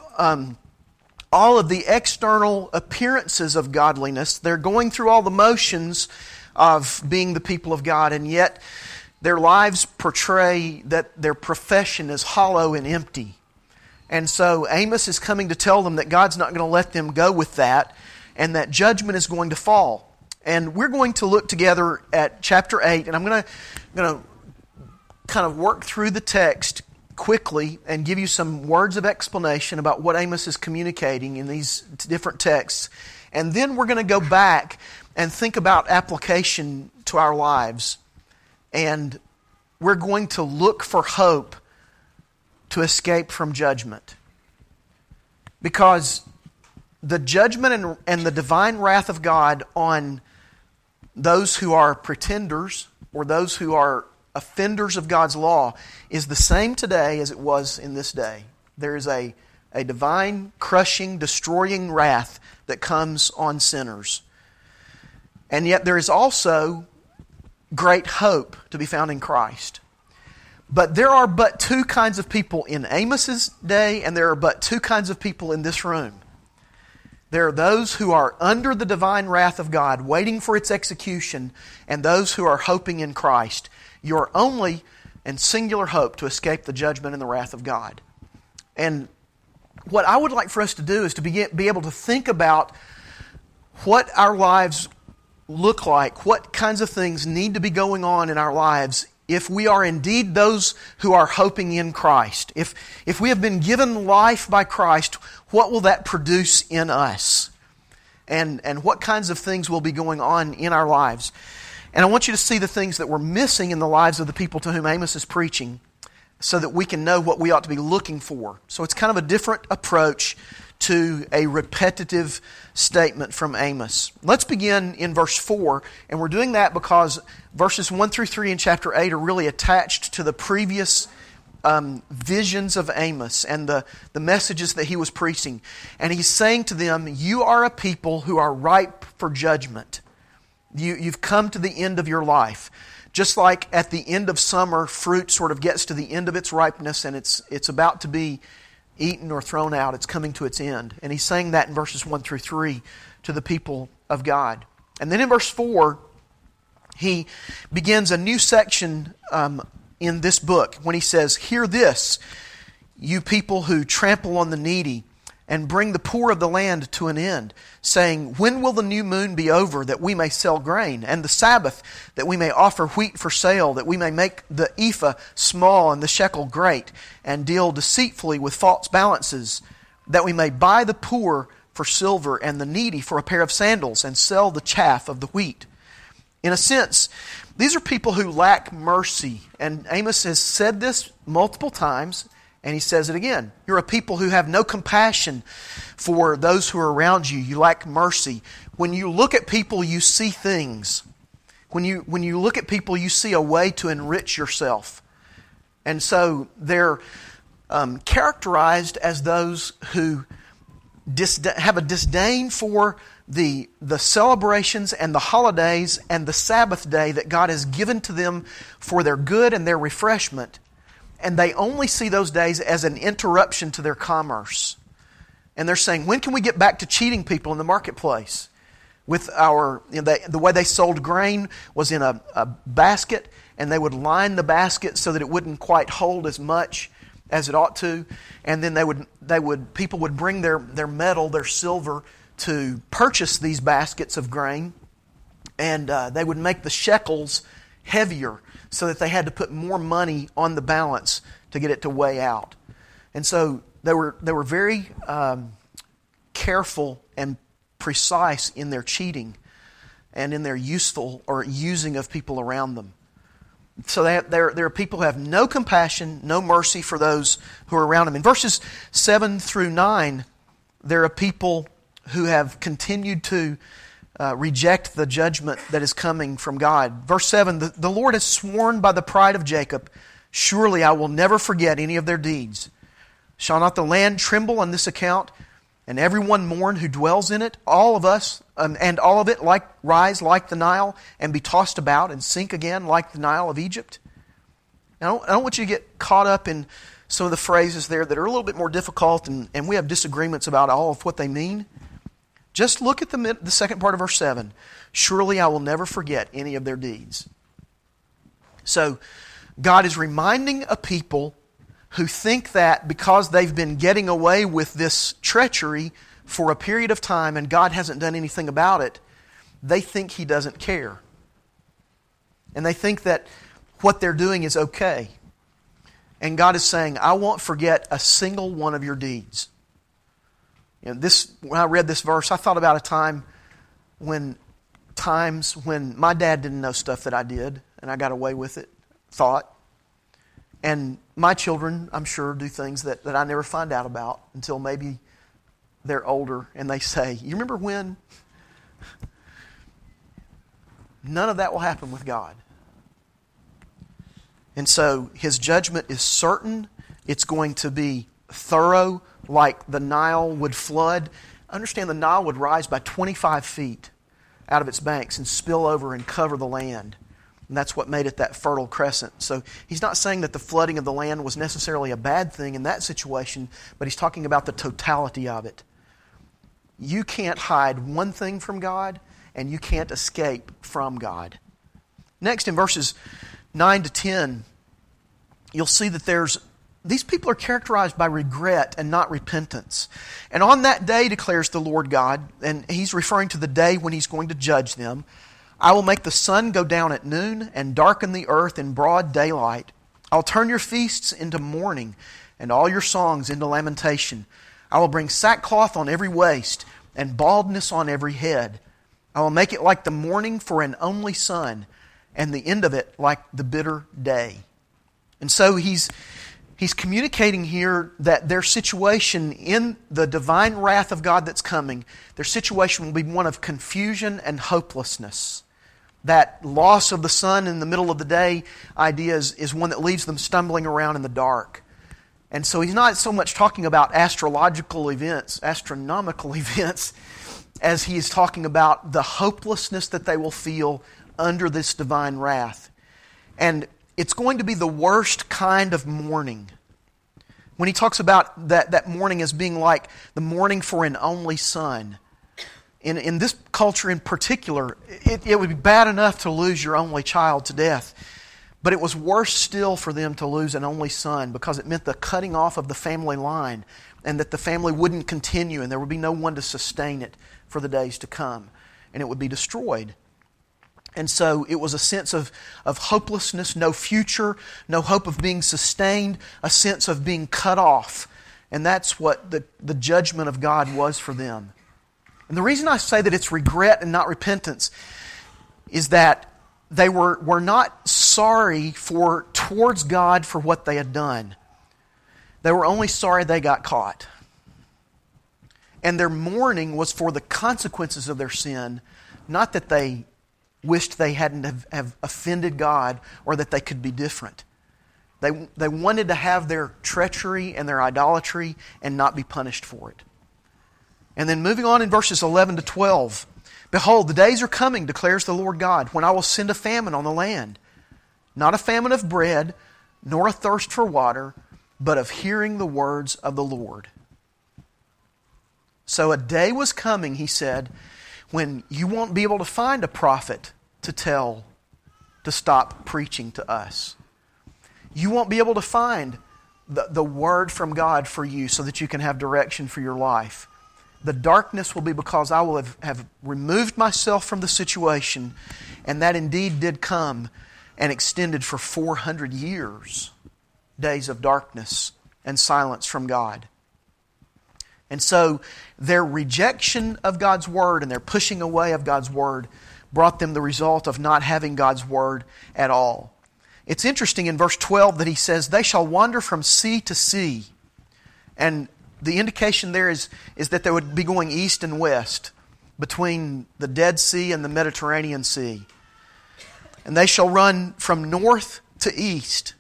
all of the external appearances of godliness. They're going through all the motions of being the people of God, and yet their lives portray that their profession is hollow and empty. And so Amos is coming to tell them that God's not going to let them go with that, and that judgment is going to fall. And we're going to look together at chapter 8, and I'm going to kind of work through the text quickly and give you some words of explanation about what Amos is communicating in these different texts. And then we're going to go back and think about application to our lives. And we're going to look for hope to escape from judgment. Because the judgment and the divine wrath of God on those who are pretenders or those who are offenders of God's law is the same today as it was in this day. There is a divine, crushing, destroying wrath that comes on sinners. And yet there is also great hope to be found in Christ. But there are but 2 kinds of people in Amos's day, and there are but 2 kinds of people in this room. There are those who are under the divine wrath of God, waiting for its execution, and those who are hoping in Christ. Your only and singular hope to escape the judgment and the wrath of God. And what I would like for us to do is to be able to think about what our lives look like, what kinds of things need to be going on in our lives if we are indeed those who are hoping in Christ, if we have been given life by Christ, what will that produce in us? And what kinds of things will be going on in our lives? And I want you to see the things that were missing in the lives of the people to whom Amos is preaching so that we can know what we ought to be looking for. So it's kind of a different approach to a repetitive statement from Amos. Let's begin in verse 4, and we're doing that because verses 1 through 3 in chapter 8 are really attached to the previous visions of Amos and the messages that he was preaching. And he's saying to them, you are a people who are ripe for judgment. You've come to the end of your life. Just like at the end of summer, fruit sort of gets to the end of its ripeness and it's about to be eaten or thrown out. It's coming to its end. And he's saying that in verses 1 through 3 to the people of God. And then in verse 4, he begins a new section in this book when he says, hear this, you people who trample on the needy and bring the poor of the land to an end, saying, when will the new moon be over that we may sell grain, and the Sabbath that we may offer wheat for sale, that we may make the ephah small and the shekel great, and deal deceitfully with false balances, that we may buy the poor for silver and the needy for a pair of sandals, and sell the chaff of the wheat. In a sense, these are people who lack mercy, and Amos has said this multiple times, and he says it again. You're a people who have no compassion for those who are around you. You lack mercy. When you look at people, you see things. When you look at people, you see a way to enrich yourself. And so they're characterized as those who have a disdain for the celebrations and the holidays and the Sabbath day that God has given to them for their good and their refreshment. And they only see those days as an interruption to their commerce. And they're saying, when can we get back to cheating people in the marketplace? With the way they sold grain was in a basket, and they would line the basket so that it wouldn't quite hold as much as it ought to. And then people would bring their metal, their silver, to purchase these baskets of grain. And they would make the shekels heavier, so that they had to put more money on the balance to get it to weigh out. And so they were very careful and precise in their cheating and in their using of people around them. So there are people who have no compassion, no mercy for those who are around them. In verses 7 through 9, there are people who have continued to reject the judgment that is coming from God. Verse 7, the Lord has sworn by the pride of Jacob, surely I will never forget any of their deeds. Shall not the land tremble on this account, and everyone mourn who dwells in it? All of us, and all of it rise like the Nile, and be tossed about, and sink again like the Nile of Egypt? I don't want you to get caught up in some of the phrases there that are a little bit more difficult, and we have disagreements about all of what they mean. Just look at the second part of verse 7. Surely I will never forget any of their deeds. So God is reminding a people who think that because they've been getting away with this treachery for a period of time and God hasn't done anything about it, they think He doesn't care. And they think that what they're doing is okay. And God is saying, I won't forget a single one of your deeds. When I read this verse, I thought about a time when my dad didn't know stuff that I did, and I got away with it, And my children, I'm sure, do things that I never find out about until maybe they're older, and they say, you remember when? None of that will happen with God. And so His judgment is certain. It's going to be thorough, like the Nile would flood. Understand, the Nile would rise by 25 feet out of its banks and spill over and cover the land. And that's what made it that fertile crescent. So He's not saying that the flooding of the land was necessarily a bad thing in that situation, but He's talking about the totality of it. You can't hide one thing from God, and you can't escape from God. Next, in verses 9 to 10, you'll see that these people are characterized by regret and not repentance. And on that day, declares the Lord God, and He's referring to the day when He's going to judge them, I will make the sun go down at noon and darken the earth in broad daylight. I'll turn your feasts into mourning and all your songs into lamentation. I will bring sackcloth on every waist and baldness on every head. I will make it like the morning for an only son, and the end of it like the bitter day. And so he's communicating here that their situation in the divine wrath of God that's coming, their situation will be one of confusion and hopelessness. That loss of the sun in the middle of the day idea is one that leaves them stumbling around in the dark. And so he's not so much talking about astronomical events, as he is talking about the hopelessness that they will feel under this divine wrath. And it's going to be the worst kind of mourning. When he talks about that mourning as being like the mourning for an only son, in this culture in particular, it would be bad enough to lose your only child to death. But it was worse still for them to lose an only son, because it meant the cutting off of the family line, and that the family wouldn't continue and there would be no one to sustain it for the days to come. And it would be destroyed. And so it was a sense of hopelessness, no future, no hope of being sustained, a sense of being cut off. And that's what the judgment of God was for them. And the reason I say that it's regret and not repentance is that they were not sorry towards God for what they had done. They were only sorry they got caught. And their mourning was for the consequences of their sin, not that they wished they hadn't have offended God or that they could be different. They wanted to have their treachery and their idolatry and not be punished for it. And then moving on in verses 11 to 12. Behold, the days are coming, declares the Lord God, when I will send a famine on the land. Not a famine of bread, nor a thirst for water, but of hearing the words of the Lord. So a day was coming, he said, when you won't be able to find a prophet to stop preaching to us. You won't be able to find the word from God for you so that you can have direction for your life. The darkness will be because I will have removed myself from the situation, and that indeed did come and extended for 400 years, days of darkness and silence from God. And so their rejection of God's Word and their pushing away of God's Word brought them the result of not having God's Word at all. It's interesting in verse 12 that he says, they shall wander from sea to sea. And the indication there is that they would be going east and west between the Dead Sea and the Mediterranean Sea. And they shall run from north to east.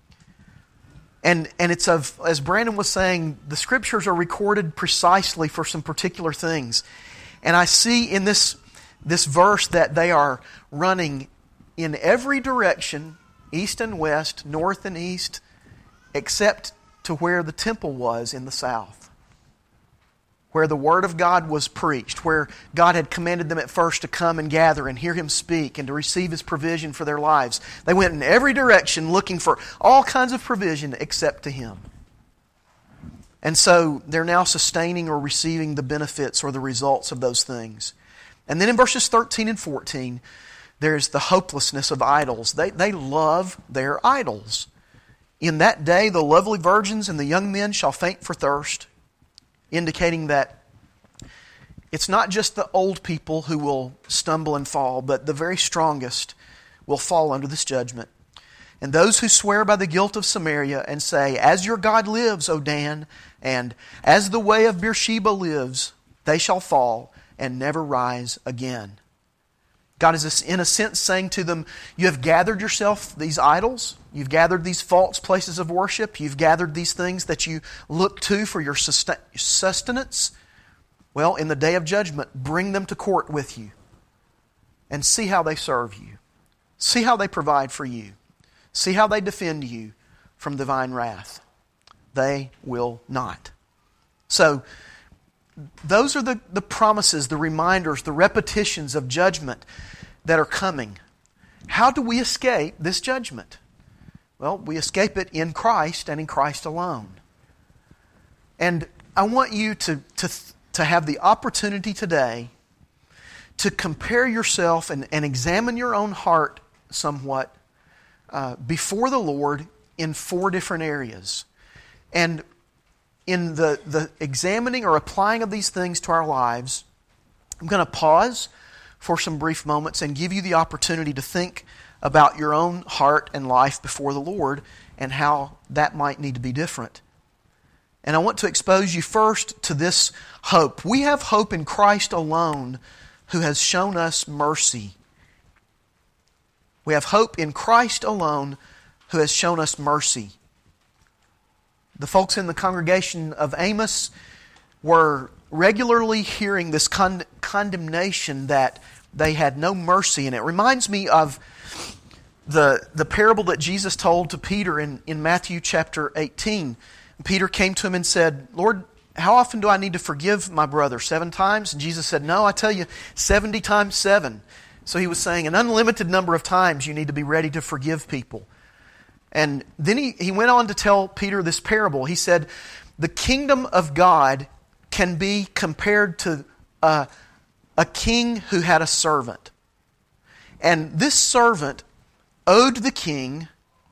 And it's as Brandon was saying, the Scriptures are recorded precisely for some particular things. And I see in this verse that they are running in every direction, east and west, north and east, except to where the temple was in the south, where the Word of God was preached, where God had commanded them at first to come and gather and hear Him speak and to receive His provision for their lives. They went in every direction looking for all kinds of provision except to Him. And so they're now sustaining or receiving the benefits or the results of those things. And then in verses 13 and 14, there's the hopelessness of idols. They love their idols. In that day, the lovely virgins and the young men shall faint for thirst, indicating that it's not just the old people who will stumble and fall, but the very strongest will fall under this judgment. And those who swear by the guilt of Samaria and say, as your God lives, O Dan, and as the way of Beersheba lives, they shall fall and never rise again. God is in a sense saying to them, you have gathered yourself these idols, you've gathered these false places of worship, you've gathered these things that you look to for your sustenance. Well, in the day of judgment, bring them to court with you and see how they serve you. See how they provide for you. See how they defend you from divine wrath. They will not. So, those are the promises, the reminders, the repetitions of judgment that are coming. How do we escape this judgment? Well, we escape it in Christ and in Christ alone. And I want you to have the opportunity today to compare yourself and examine your own heart somewhat before the Lord in 4 different areas. And in the examining or applying of these things to our lives, I'm going to pause for some brief moments and give you the opportunity to think about your own heart and life before the Lord and how that might need to be different. And I want to expose you first to this hope. We have hope in Christ alone, who has shown us mercy. We have hope in Christ alone, who has shown us mercy. The folks in the congregation of Amos were regularly hearing this condemnation that they had no mercy. And it reminds me of the parable that Jesus told to Peter in Matthew chapter 18. Peter came to him and said, "Lord, how often do I need to forgive my brother? 7 times? And Jesus said, "No, I tell you, 70 times 7. So he was saying an unlimited number of times you need to be ready to forgive people. And then he went on to tell Peter this parable. He said, the kingdom of God can be compared to a king who had a servant. And this servant owed the king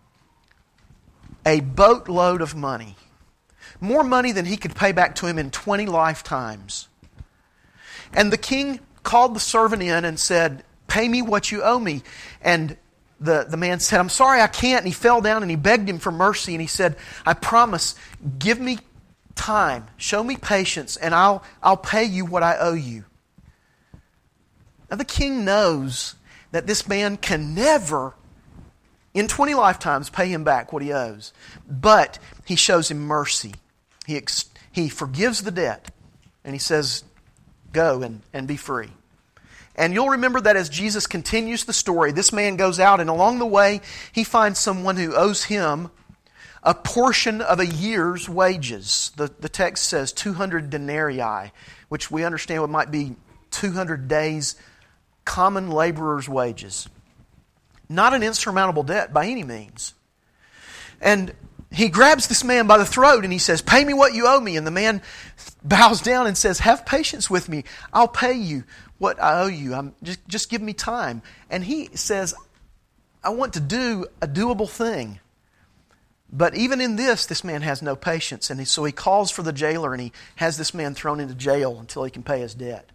a boatload of money. More money than he could pay back to him in 20 lifetimes. And the king called the servant in and said, "Pay me what you owe me." And the man said, "I'm sorry, I can't." And he fell down and he begged him for mercy. And he said, "I promise, give me time, show me patience, and I'll pay you what I owe you." Now the king knows that this man can never, in 20 lifetimes, pay him back what he owes. But he shows him mercy. He forgives the debt. And he says, "Go and be free." And you'll remember that as Jesus continues the story, this man goes out and along the way he finds someone who owes him a portion of a year's wages. The text says 200 denarii, which we understand might be 200 days common laborer's wages. Not an insurmountable debt by any means. And he grabs this man by the throat and he says, "Pay me what you owe me." And the man bows down and says, "Have patience with me. I'll pay you what I owe you. Just give me time." And he says, "I want to do a doable thing." But even in this man has no patience. And so he calls for the jailer and he has this man thrown into jail until he can pay his debt.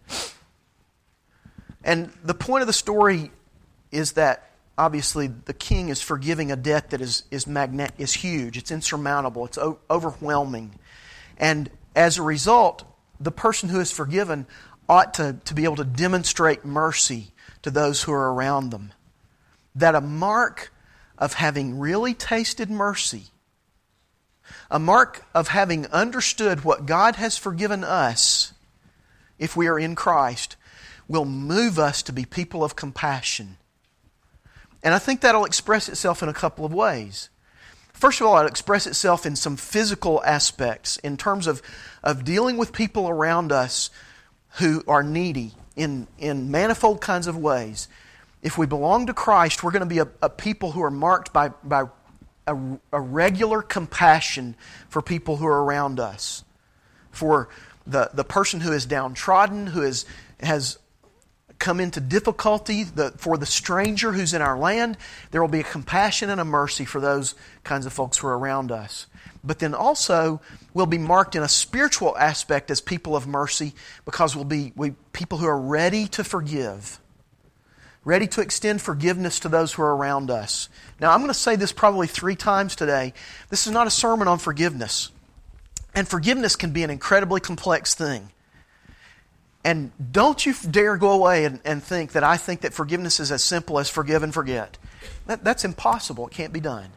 And the point of the story is that obviously the king is forgiving a debt that is huge. It's insurmountable. It's overwhelming. And as a result, the person who is forgiven ought to be able to demonstrate mercy to those who are around them. That a mark of having really tasted mercy, a mark of having understood what God has forgiven us, if we are in Christ, will move us to be people of compassion. And I think that'll express itself in a couple of ways. First of all, it'll express itself in some physical aspects in terms of dealing with people around us who are needy in manifold kinds of ways. If we belong to Christ, we're going to be a people who are marked by a regular compassion for people who are around us. For the person who is downtrodden, who has come into difficulty, for the stranger who's in our land, there will be a compassion and a mercy for those kinds of folks who are around us. But then also, we'll be marked in a spiritual aspect as people of mercy because we'll be people who are ready to forgive, ready to extend forgiveness to those who are around us. Now, I'm going to say this probably 3 times today. This is not a sermon on forgiveness. And forgiveness can be an incredibly complex thing. And don't you dare go away and think that I think that forgiveness is as simple as forgive and forget. That's impossible. It can't be done.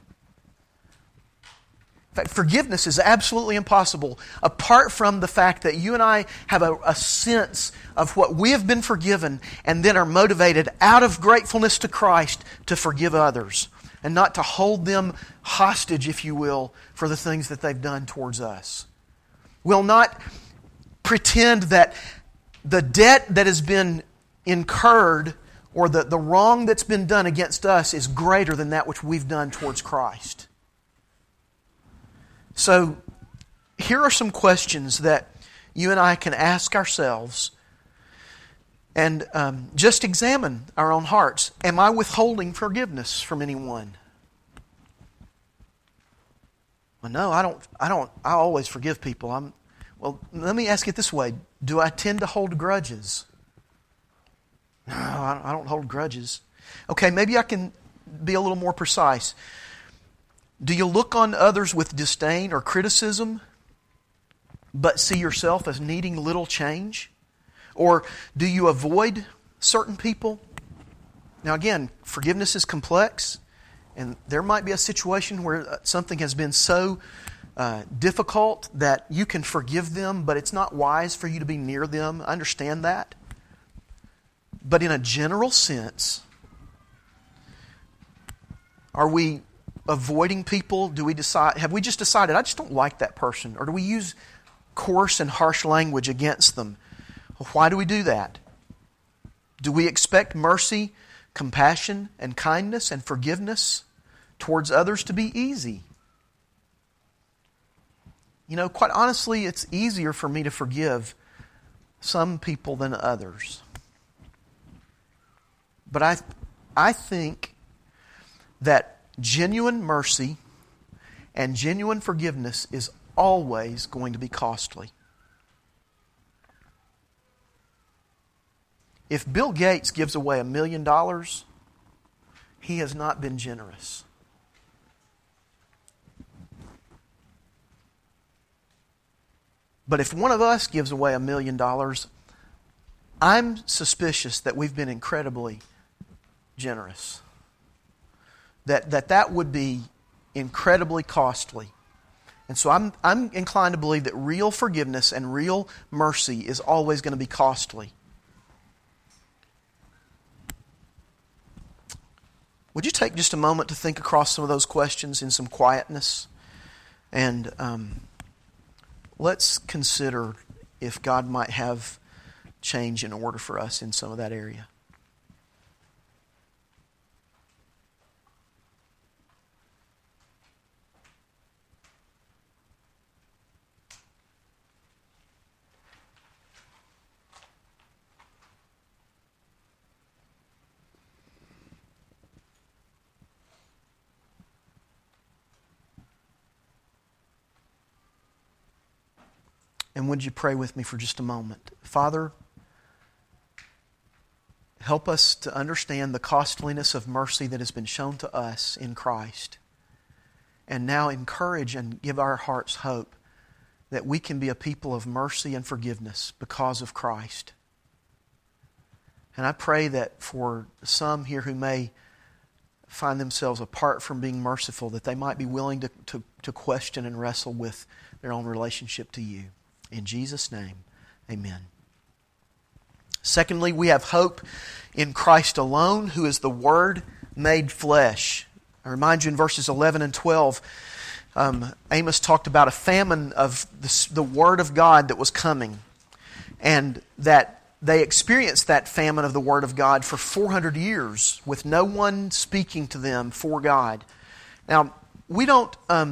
In fact, forgiveness is absolutely impossible apart from the fact that you and I have a sense of what we have been forgiven and then are motivated out of gratefulness to Christ to forgive others and not to hold them hostage, if you will, for the things that they've done towards us. We'll not pretend that the debt that has been incurred or the wrong that's been done against us is greater than that which we've done towards Christ. So, here are some questions that you and I can ask ourselves And just examine our own hearts. Am I withholding forgiveness from anyone? Well, no, I don't. I always forgive people. Well, let me ask it this way. Do I tend to hold grudges? No, I don't hold grudges. Okay, maybe I can be a little more precise. Do you look on others with disdain or criticism, but see yourself as needing little change? Or do you avoid certain people? Now again, forgiveness is complex, and there might be a situation where something has been so difficult that you can forgive them, but it's not wise for you to be near them. I understand that. But in a general sense, are we avoiding people? Have we just decided, I just don't like that person? Or do we use coarse and harsh language against them? Well, why do we do that? Do we expect mercy, compassion, and kindness and forgiveness towards others to be easy? You know, quite honestly, it's easier for me to forgive some people than others. But I think that genuine mercy and genuine forgiveness is always going to be costly. If Bill Gates gives away $1 million, he has not been generous. But if one of us gives away $1 million, I'm suspicious that we've been incredibly generous. That would be incredibly costly. And so I'm inclined to believe that real forgiveness and real mercy is always going to be costly. Would you take just a moment to think across some of those questions in some quietness? And let's consider if God might have change in order for us in some of that area. And would you pray with me for just a moment? Father, help us to understand the costliness of mercy that has been shown to us in Christ. And now encourage and give our hearts hope that we can be a people of mercy and forgiveness because of Christ. And I pray that for some here who may find themselves apart from being merciful, that they might be willing to question and wrestle with their own relationship to you. In Jesus' name, amen. Secondly, we have hope in Christ alone, who is the Word made flesh. I remind you in verses 11 and 12, Amos talked about a famine of the Word of God that was coming, and that they experienced that famine of the Word of God for 400 years with no one speaking to them for God. Now, we don't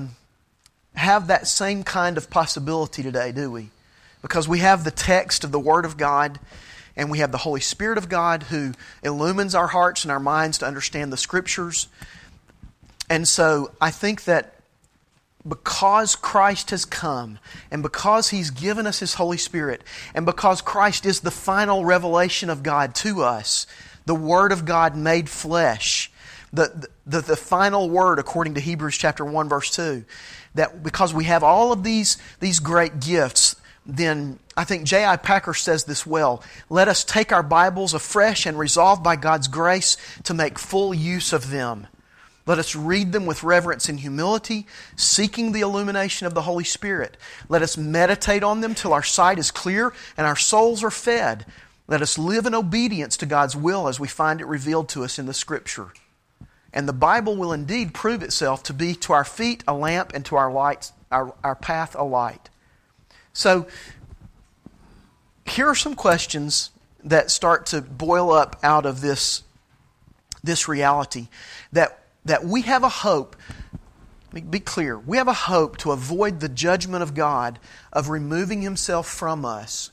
have that same kind of possibility today, do we? Because we have the text of the Word of God, and we have the Holy Spirit of God who illumines our hearts and our minds to understand the Scriptures. And so I think that because Christ has come, and because He's given us His Holy Spirit, and because Christ is the final revelation of God to us, the Word of God made flesh, the final word according to Hebrews chapter 1 verse 2, that because we have all of these great gifts, then I think J.I. Packer says this well, let us take our Bibles afresh and resolve by God's grace to make full use of them. Let us read them with reverence and humility, seeking the illumination of the Holy Spirit. Let us meditate on them till our sight is clear and our souls are fed. Let us live in obedience to God's will as we find it revealed to us in the Scripture. And the Bible will indeed prove itself to be to our feet a lamp and to our path a light. So, here are some questions that start to boil up out of this reality. That we have a hope, let me be clear, we have a hope to avoid the judgment of God of removing Himself from us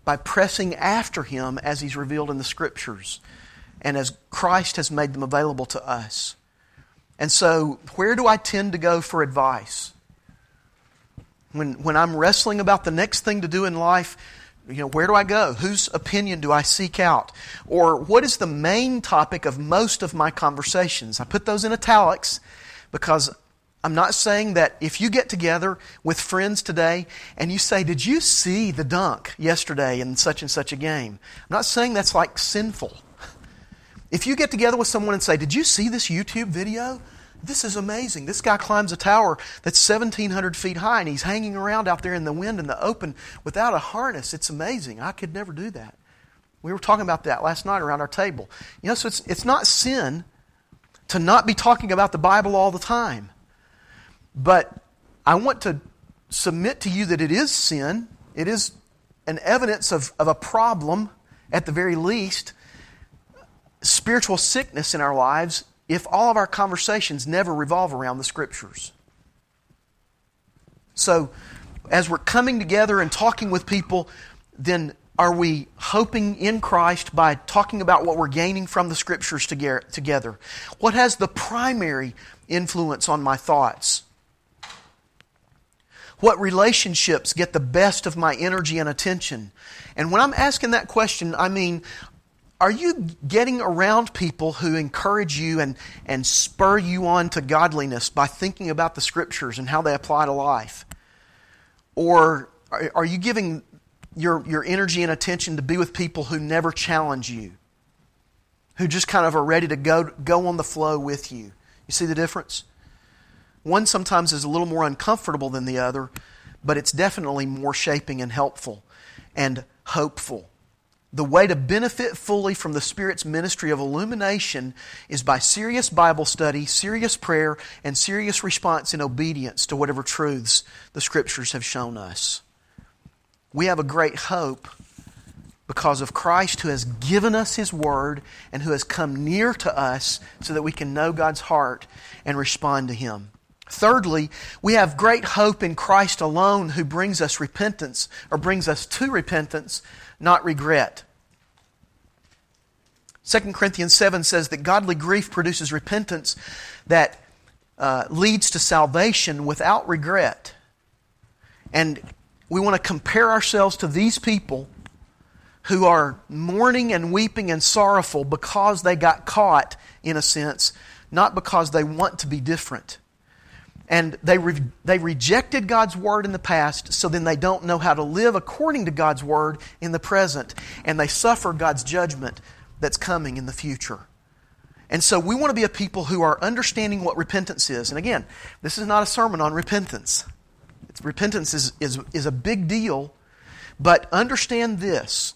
by pressing after Him as He's revealed in the Scriptures and as Christ has made them available to us. And so, where do I tend to go for advice? When I'm wrestling about the next thing to do in life, where do I go? Whose opinion do I seek out? Or what is the main topic of most of my conversations? I put those in italics because I'm not saying that if you get together with friends today and you say, "Did you see the dunk yesterday in such and such a game?" I'm not saying that's like sinful. If you get together with someone and say, "Did you see this YouTube video? This is amazing. This guy climbs a tower that's 1,700 feet high and he's hanging around out there in the wind in the open without a harness. It's amazing. I could never do that." We were talking about that last night around our table. So it's not sin to not be talking about the Bible all the time. But I want to submit to you that it is sin. It is an evidence of a problem, at the very least, spiritual sickness in our lives, if all of our conversations never revolve around the Scriptures. So, as we're coming together and talking with people, then are we hoping in Christ by talking about what we're gaining from the Scriptures together? What has the primary influence on my thoughts? What relationships get the best of my energy and attention? And when I'm asking that question, I mean, are you getting around people who encourage you and spur you on to godliness by thinking about the Scriptures and how they apply to life? Or are you giving your energy and attention to be with people who never challenge you? Who just kind of are ready to go on the flow with you? You see the difference? One sometimes is a little more uncomfortable than the other, but it's definitely more shaping and helpful and hopeful. The way to benefit fully from the Spirit's ministry of illumination is by serious Bible study, serious prayer, and serious response in obedience to whatever truths the Scriptures have shown us. We have a great hope because of Christ, who has given us His Word and who has come near to us so that we can know God's heart and respond to Him. Thirdly, we have great hope in Christ alone, who brings us repentance, or brings us to repentance, not regret. 2 Corinthians 7 says that godly grief produces repentance that leads to salvation without regret. And we want to compare ourselves to these people who are mourning and weeping and sorrowful because they got caught, in a sense, not because they want to be different. And they rejected God's Word in the past, so then they don't know how to live according to God's Word in the present. And they suffer God's judgment that's coming in the future. And so we want to be a people who are understanding what repentance is. And again, this is not a sermon on repentance. Repentance is a big deal, but understand this.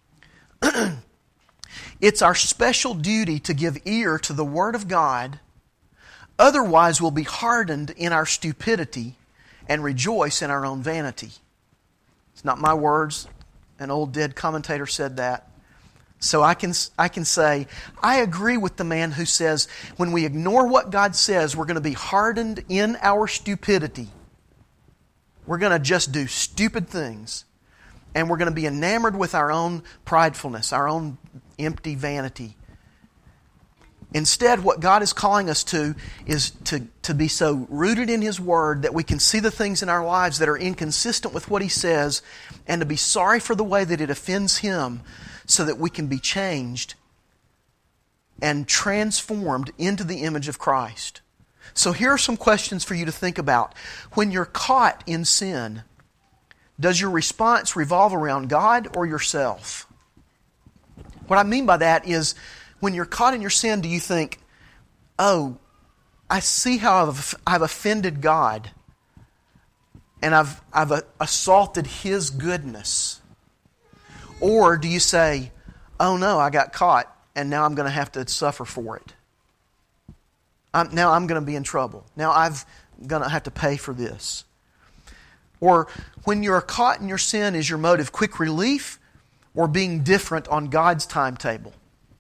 It's our special duty to give ear to the Word of God. Otherwise, we'll be hardened in our stupidity and rejoice in our own vanity. It's not my words. An old dead commentator said that. So I can say, I agree with the man who says, when we ignore what God says, we're going to be hardened in our stupidity. We're going to just do stupid things. And we're going to be enamored with our own pridefulness, our own empty vanity. Instead, what God is calling us to is to be so rooted in His Word that we can see the things in our lives that are inconsistent with what He says, and to be sorry for the way that it offends Him, so that we can be changed and transformed into the image of Christ. So here are some questions for you to think about. When you're caught in sin, does your response revolve around God or yourself? What I mean by that is, when you're caught in your sin, do you think, oh, I see how I've offended God and I've assaulted His goodness? Or do you say, oh no, I got caught and now I'm going to have to suffer for it. Now I'm going to be in trouble. Now I'm going to have to pay for this. Or when you're caught in your sin, is your motive quick relief or being different on God's timetable?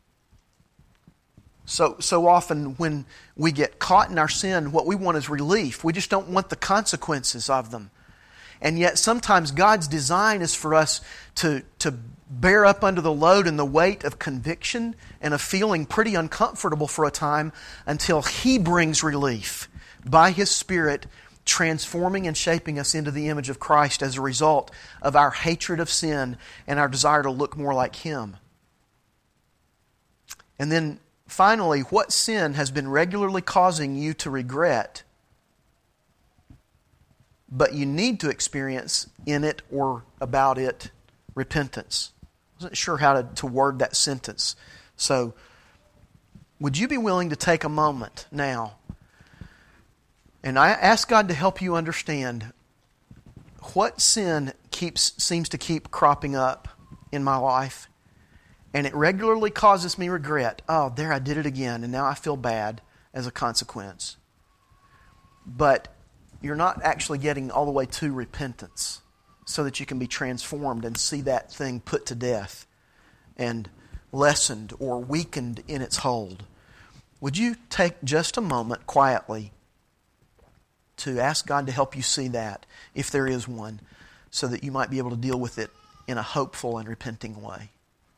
So often when we get caught in our sin, what we want is relief. We just don't want the consequences of them. And yet sometimes God's design is for us to bear up under the load and the weight of conviction and of feeling pretty uncomfortable for a time until He brings relief by His Spirit, transforming and shaping us into the image of Christ as a result of our hatred of sin and our desire to look more like Him. And then finally, what sin has been regularly causing you to regret, but you need to experience in it or about it repentance? I wasn't sure how to word that sentence. So, would you be willing to take a moment now and I ask God to help you understand what sin seems to keep cropping up in my life, and it regularly causes me regret. Oh, there I did it again, and now I feel bad as a consequence. But you're not actually getting all the way to repentance so that you can be transformed and see that thing put to death and lessened or weakened in its hold. Would you take just a moment quietly to ask God to help you see that, if there is one, so that you might be able to deal with it in a hopeful and repenting way?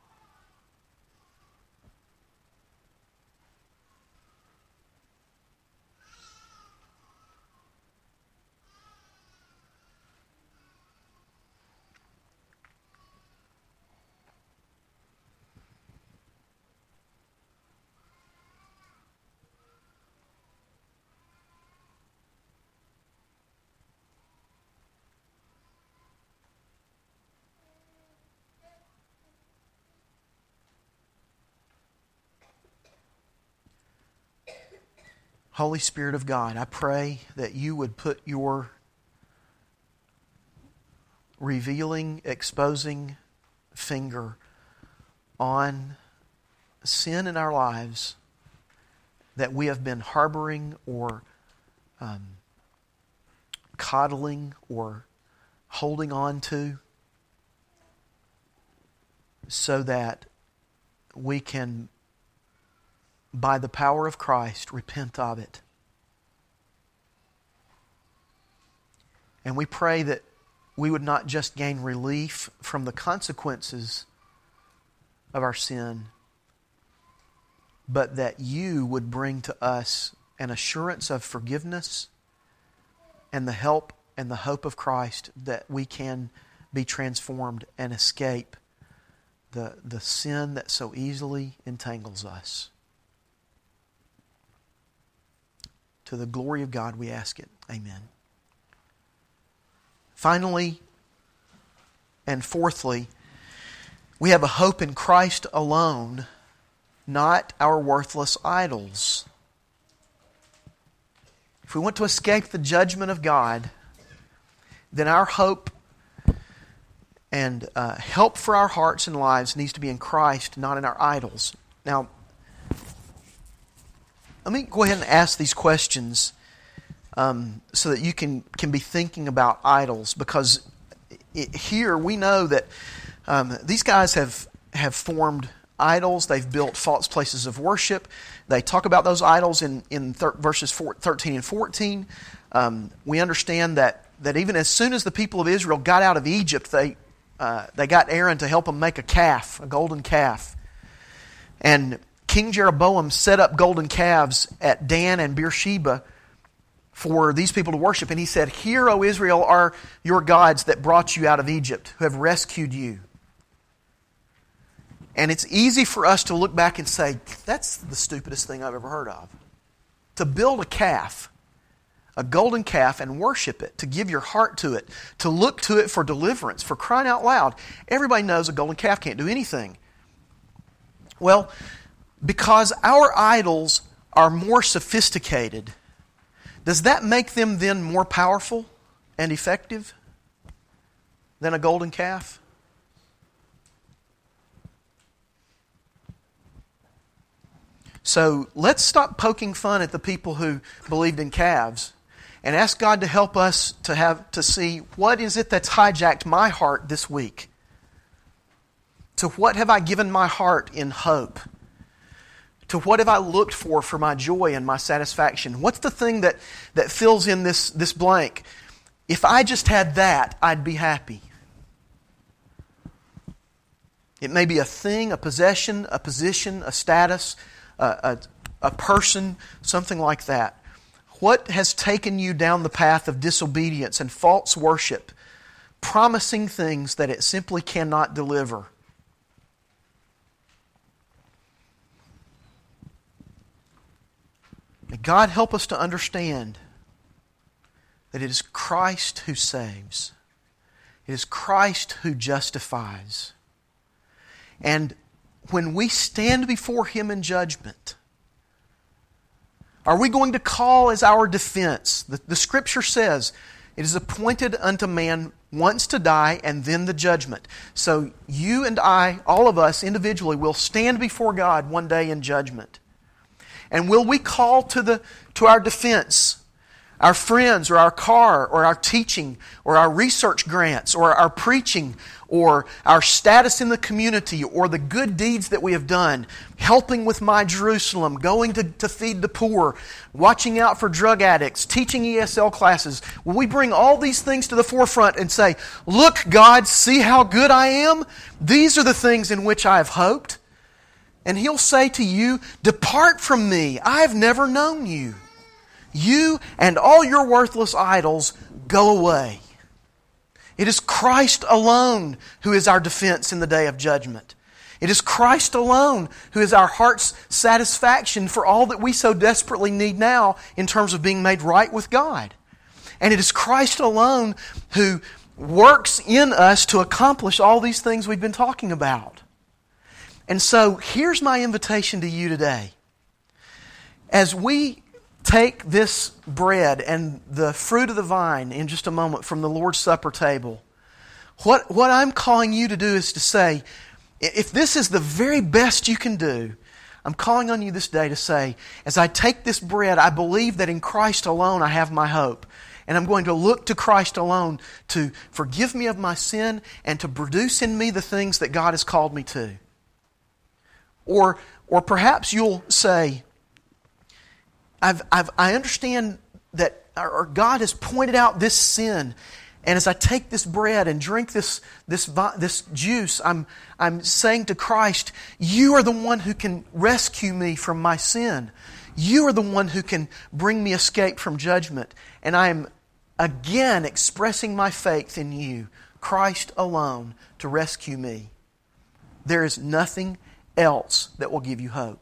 Holy Spirit of God, I pray that you would put your revealing, exposing finger on sin in our lives that we have been harboring or coddling or holding on to, so that we can, by the power of Christ, repent of it. And we pray that we would not just gain relief from the consequences of our sin, but that you would bring to us an assurance of forgiveness and the help and the hope of Christ, that we can be transformed and escape the sin that so easily entangles us. To the glory of God we ask it. Amen. Finally, and fourthly, we have a hope in Christ alone, not our worthless idols. If we want to escape the judgment of God, then our hope and help for our hearts and lives needs to be in Christ, not in our idols. Now, let me go ahead and ask these questions so that you can be thinking about idols, because here we know that these guys have formed idols. They've built false places of worship. They talk about those idols in verses 13 and 14. We understand that even as soon as the people of Israel got out of Egypt, they got Aaron to help them make a calf, a golden calf. And King Jeroboam set up golden calves at Dan and Beersheba for these people to worship. And he said, "Here, O Israel, are your gods that brought you out of Egypt, who have rescued you." And it's easy for us to look back and say, that's the stupidest thing I've ever heard of. To build a calf, a golden calf, and worship it, to give your heart to it, to look to it for deliverance, for crying out loud. Everybody knows a golden calf can't do anything. Well, because our idols are more sophisticated, does that make them then more powerful and effective than a golden calf? So let's stop poking fun at the people who believed in calves and ask God to help us to see, what is it that's hijacked my heart this week? To what have I given my heart in hope? To what have I looked for my joy and my satisfaction? What's the thing that fills in this blank? if I just had that, I'd be happy. It may be a thing, a possession, a position, a status, a person, something like that. What has taken you down the path of disobedience and false worship, promising things that it simply cannot deliver? May God help us to understand that it is Christ who saves. It is Christ who justifies. And when we stand before Him in judgment, are we going to call as our defense? The Scripture says, it is appointed unto man once to die and then the judgment. So you and I, all of us individually, will stand before God one day in judgment. And will we call to our defense our friends or our car or our teaching or our research grants or our preaching or our status in the community or the good deeds that we have done, helping with My Jerusalem, going to feed the poor, watching out for drug addicts, teaching ESL classes? Will we bring all these things to the forefront and say, look, God, see how good I am? These are the things in which I have hoped. And He'll say to you, depart from me, I have never known you. You and all your worthless idols, go away. It is Christ alone who is our defense in the day of judgment. It is Christ alone who is our heart's satisfaction for all that we so desperately need now in terms of being made right with God. And it is Christ alone who works in us to accomplish all these things we've been talking about. And so here's my invitation to you today. As we take this bread and the fruit of the vine in just a moment from the Lord's Supper table, what I'm calling you to do is to say, if this is the very best you can do, I'm calling on you this day to say, as I take this bread, I believe that in Christ alone I have my hope. And I'm going to look to Christ alone to forgive me of my sin and to produce in me the things that God has called me to. Or perhaps you'll say, I understand that or God has pointed out this sin, and as I take this bread and drink this juice, I'm saying to Christ, You are the one who can rescue me from my sin. You are the one who can bring me escape from judgment. And I am again expressing my faith in You, Christ alone, to rescue me. There is nothing else that will give you hope.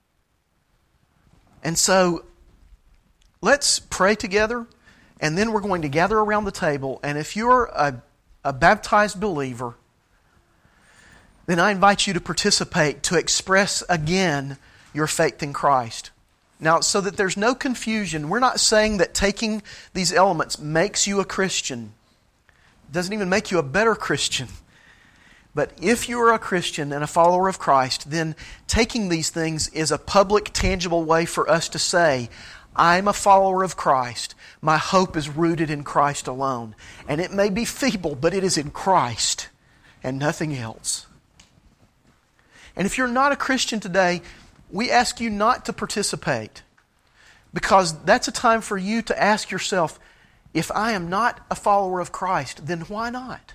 And so, let's pray together, and then we're going to gather around the table. And if you're a baptized believer, then I invite you to participate, to express again your faith in Christ. Now, so that there's no confusion, we're not saying that taking these elements makes you a Christian. It doesn't even make you a better Christian. But if you are a Christian and a follower of Christ, then taking these things is a public, tangible way for us to say, I'm a follower of Christ. My hope is rooted in Christ alone. And it may be feeble, but it is in Christ and nothing else. And if you're not a Christian today, we ask you not to participate, because that's a time for you to ask yourself, if I am not a follower of Christ, then why not?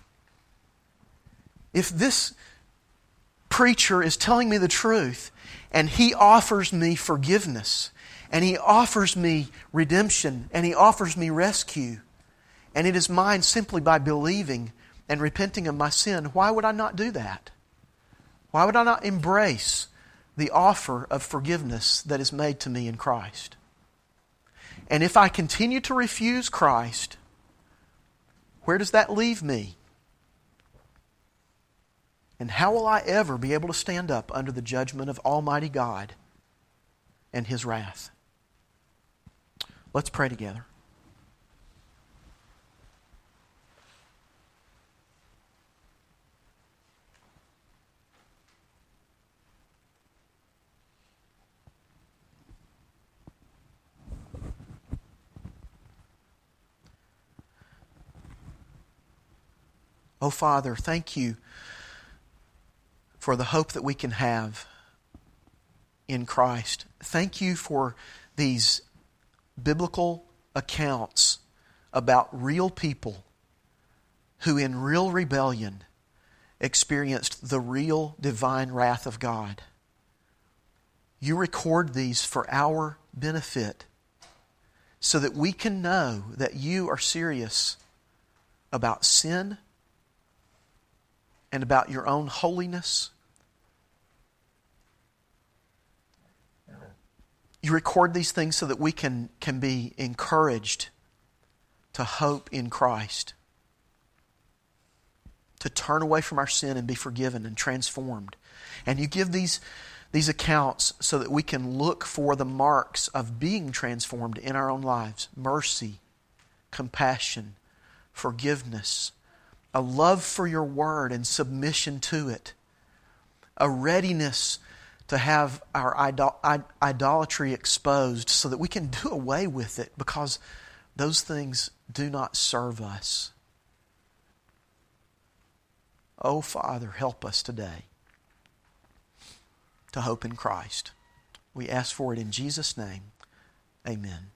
If this preacher is telling me the truth and he offers me forgiveness and he offers me redemption and he offers me rescue, and it is mine simply by believing and repenting of my sin, why would I not do that? Why would I not embrace the offer of forgiveness that is made to me in Christ? And if I continue to refuse Christ, where does that leave me? And how will I ever be able to stand up under the judgment of Almighty God and His wrath? Let's pray together. Oh, Father, thank You for the hope that we can have in Christ. Thank You for these biblical accounts about real people who in real rebellion experienced the real divine wrath of God. You record these for our benefit so that we can know that you are serious about sin and about your own holiness. You record these things so that we can be encouraged to hope in Christ, to turn away from our sin and be forgiven and transformed. And you give these accounts so that we can look for the marks of being transformed in our own lives. Mercy, compassion, forgiveness, a love for your word and submission to it, a readiness to have our idolatry exposed so that we can do away with it because those things do not serve us. Oh, Father, help us today to hope in Christ. We ask for it in Jesus' name. Amen.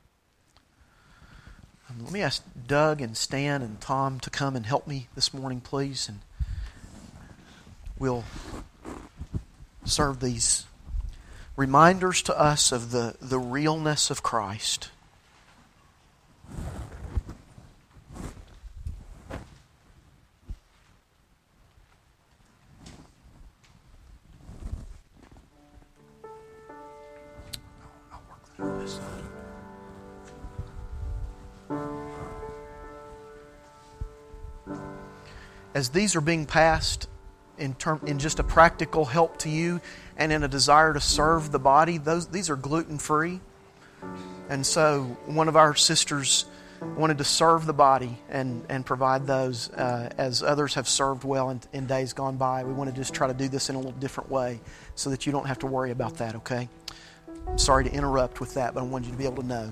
Let me ask Doug and Stan and Tom to come and help me this morning, please. And we'll serve these reminders to us of the realness of Christ. I'll work that on this side. As these are being passed in just a practical help to you and in a desire to serve the body, these are gluten-free. And so one of our sisters wanted to serve the body and provide those as others have served well in days gone by. We want to just try to do this in a little different way so that you don't have to worry about that, okay? I'm sorry to interrupt with that, but I wanted you to be able to know.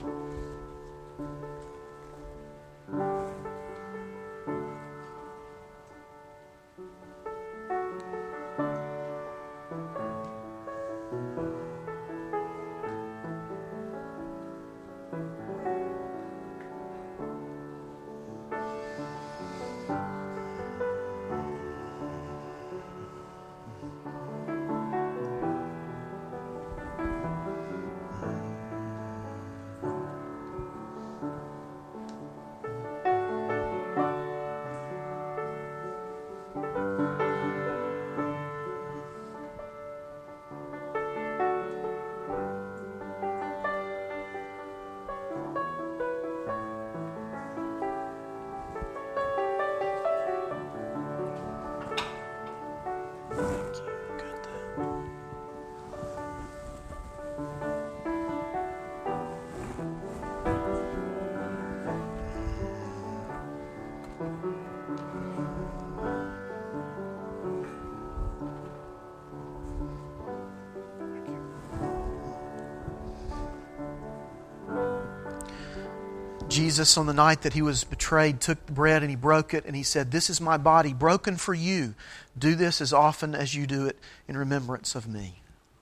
Jesus, on the night that He was betrayed, took the bread and He broke it and He said, "This is my body broken for you. Do this as often as you do it in remembrance of me."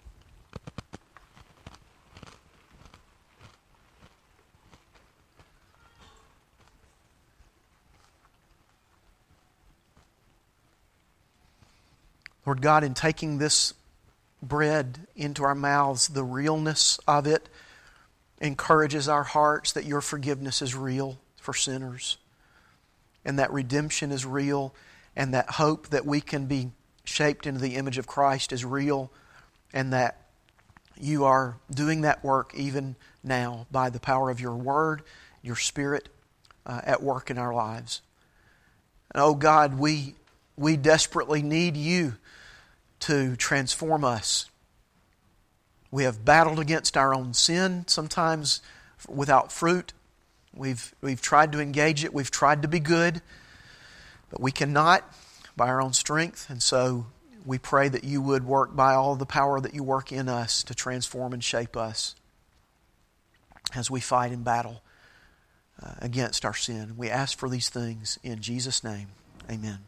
Lord God, in taking this bread into our mouths, the realness of it encourages our hearts that your forgiveness is real for sinners, and that redemption is real, and that hope that we can be shaped into the image of Christ is real, and that you are doing that work even now by the power of your Word, your Spirit at work in our lives. And oh God, we desperately need you to transform us. We have battled against our own sin, sometimes without fruit. We've tried to engage it. We've tried to be good, but we cannot by our own strength. And so we pray that you would work by all the power that you work in us to transform and shape us as we fight in battle against our sin. We ask for these things in Jesus' name. Amen.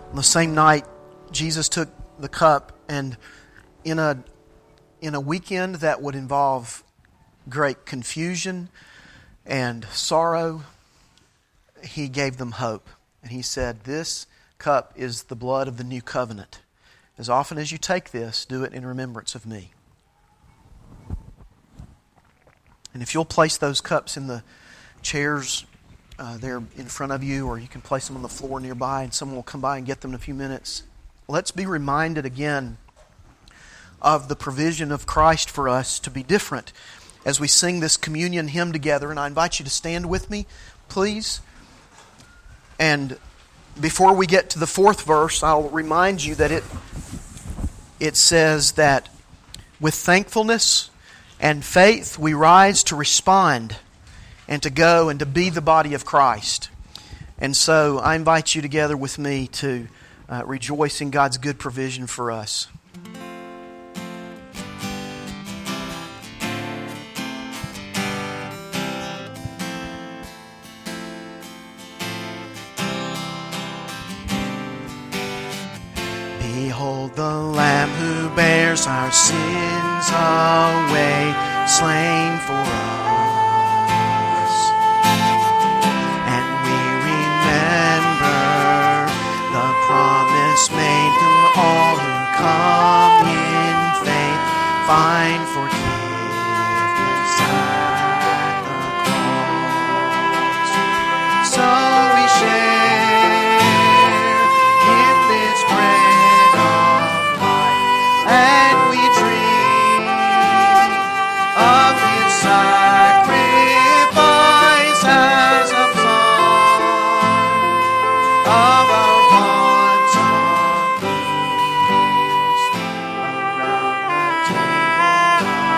On the same night, Jesus took the cup, and in a weekend that would involve great confusion and sorrow, He gave them hope. And He said, "This cup is the blood of the new covenant. As often as you take this, do it in remembrance of me." And if you'll place those cups in the chairs there in front of you, or you can place them on the floor nearby, and someone will come by and get them in a few minutes. Let's be reminded again of the provision of Christ for us to be different as we sing this communion hymn together. And I invite you to stand with me, please. And before we get to the fourth verse, I'll remind you that it says that with thankfulness and faith we rise to respond and to go and to be the body of Christ. And so I invite you together with me to rejoice in God's good provision for us. Behold the Lamb who bears our sins away, slain for us. And we remember the promise made to all who come in faith, find forgiveness at the cross. So we share in this bread of life, and we drink of His sacrifice as a sign of our bonds of peace. Around the table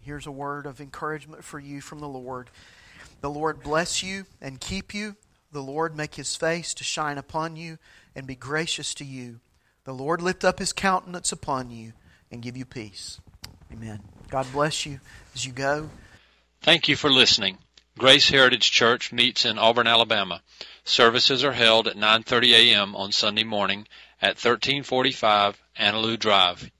Here's a word of encouragement for you from the Lord. The Lord bless you and keep you. The Lord make His face to shine upon you and be gracious to you. The Lord lift up His countenance upon you and give you peace. Amen. God bless you as you go. Thank you for listening. Grace Heritage Church meets in Auburn, Alabama. Services are held at 9:30 a.m. on Sunday morning at 1345 Annaloo Drive.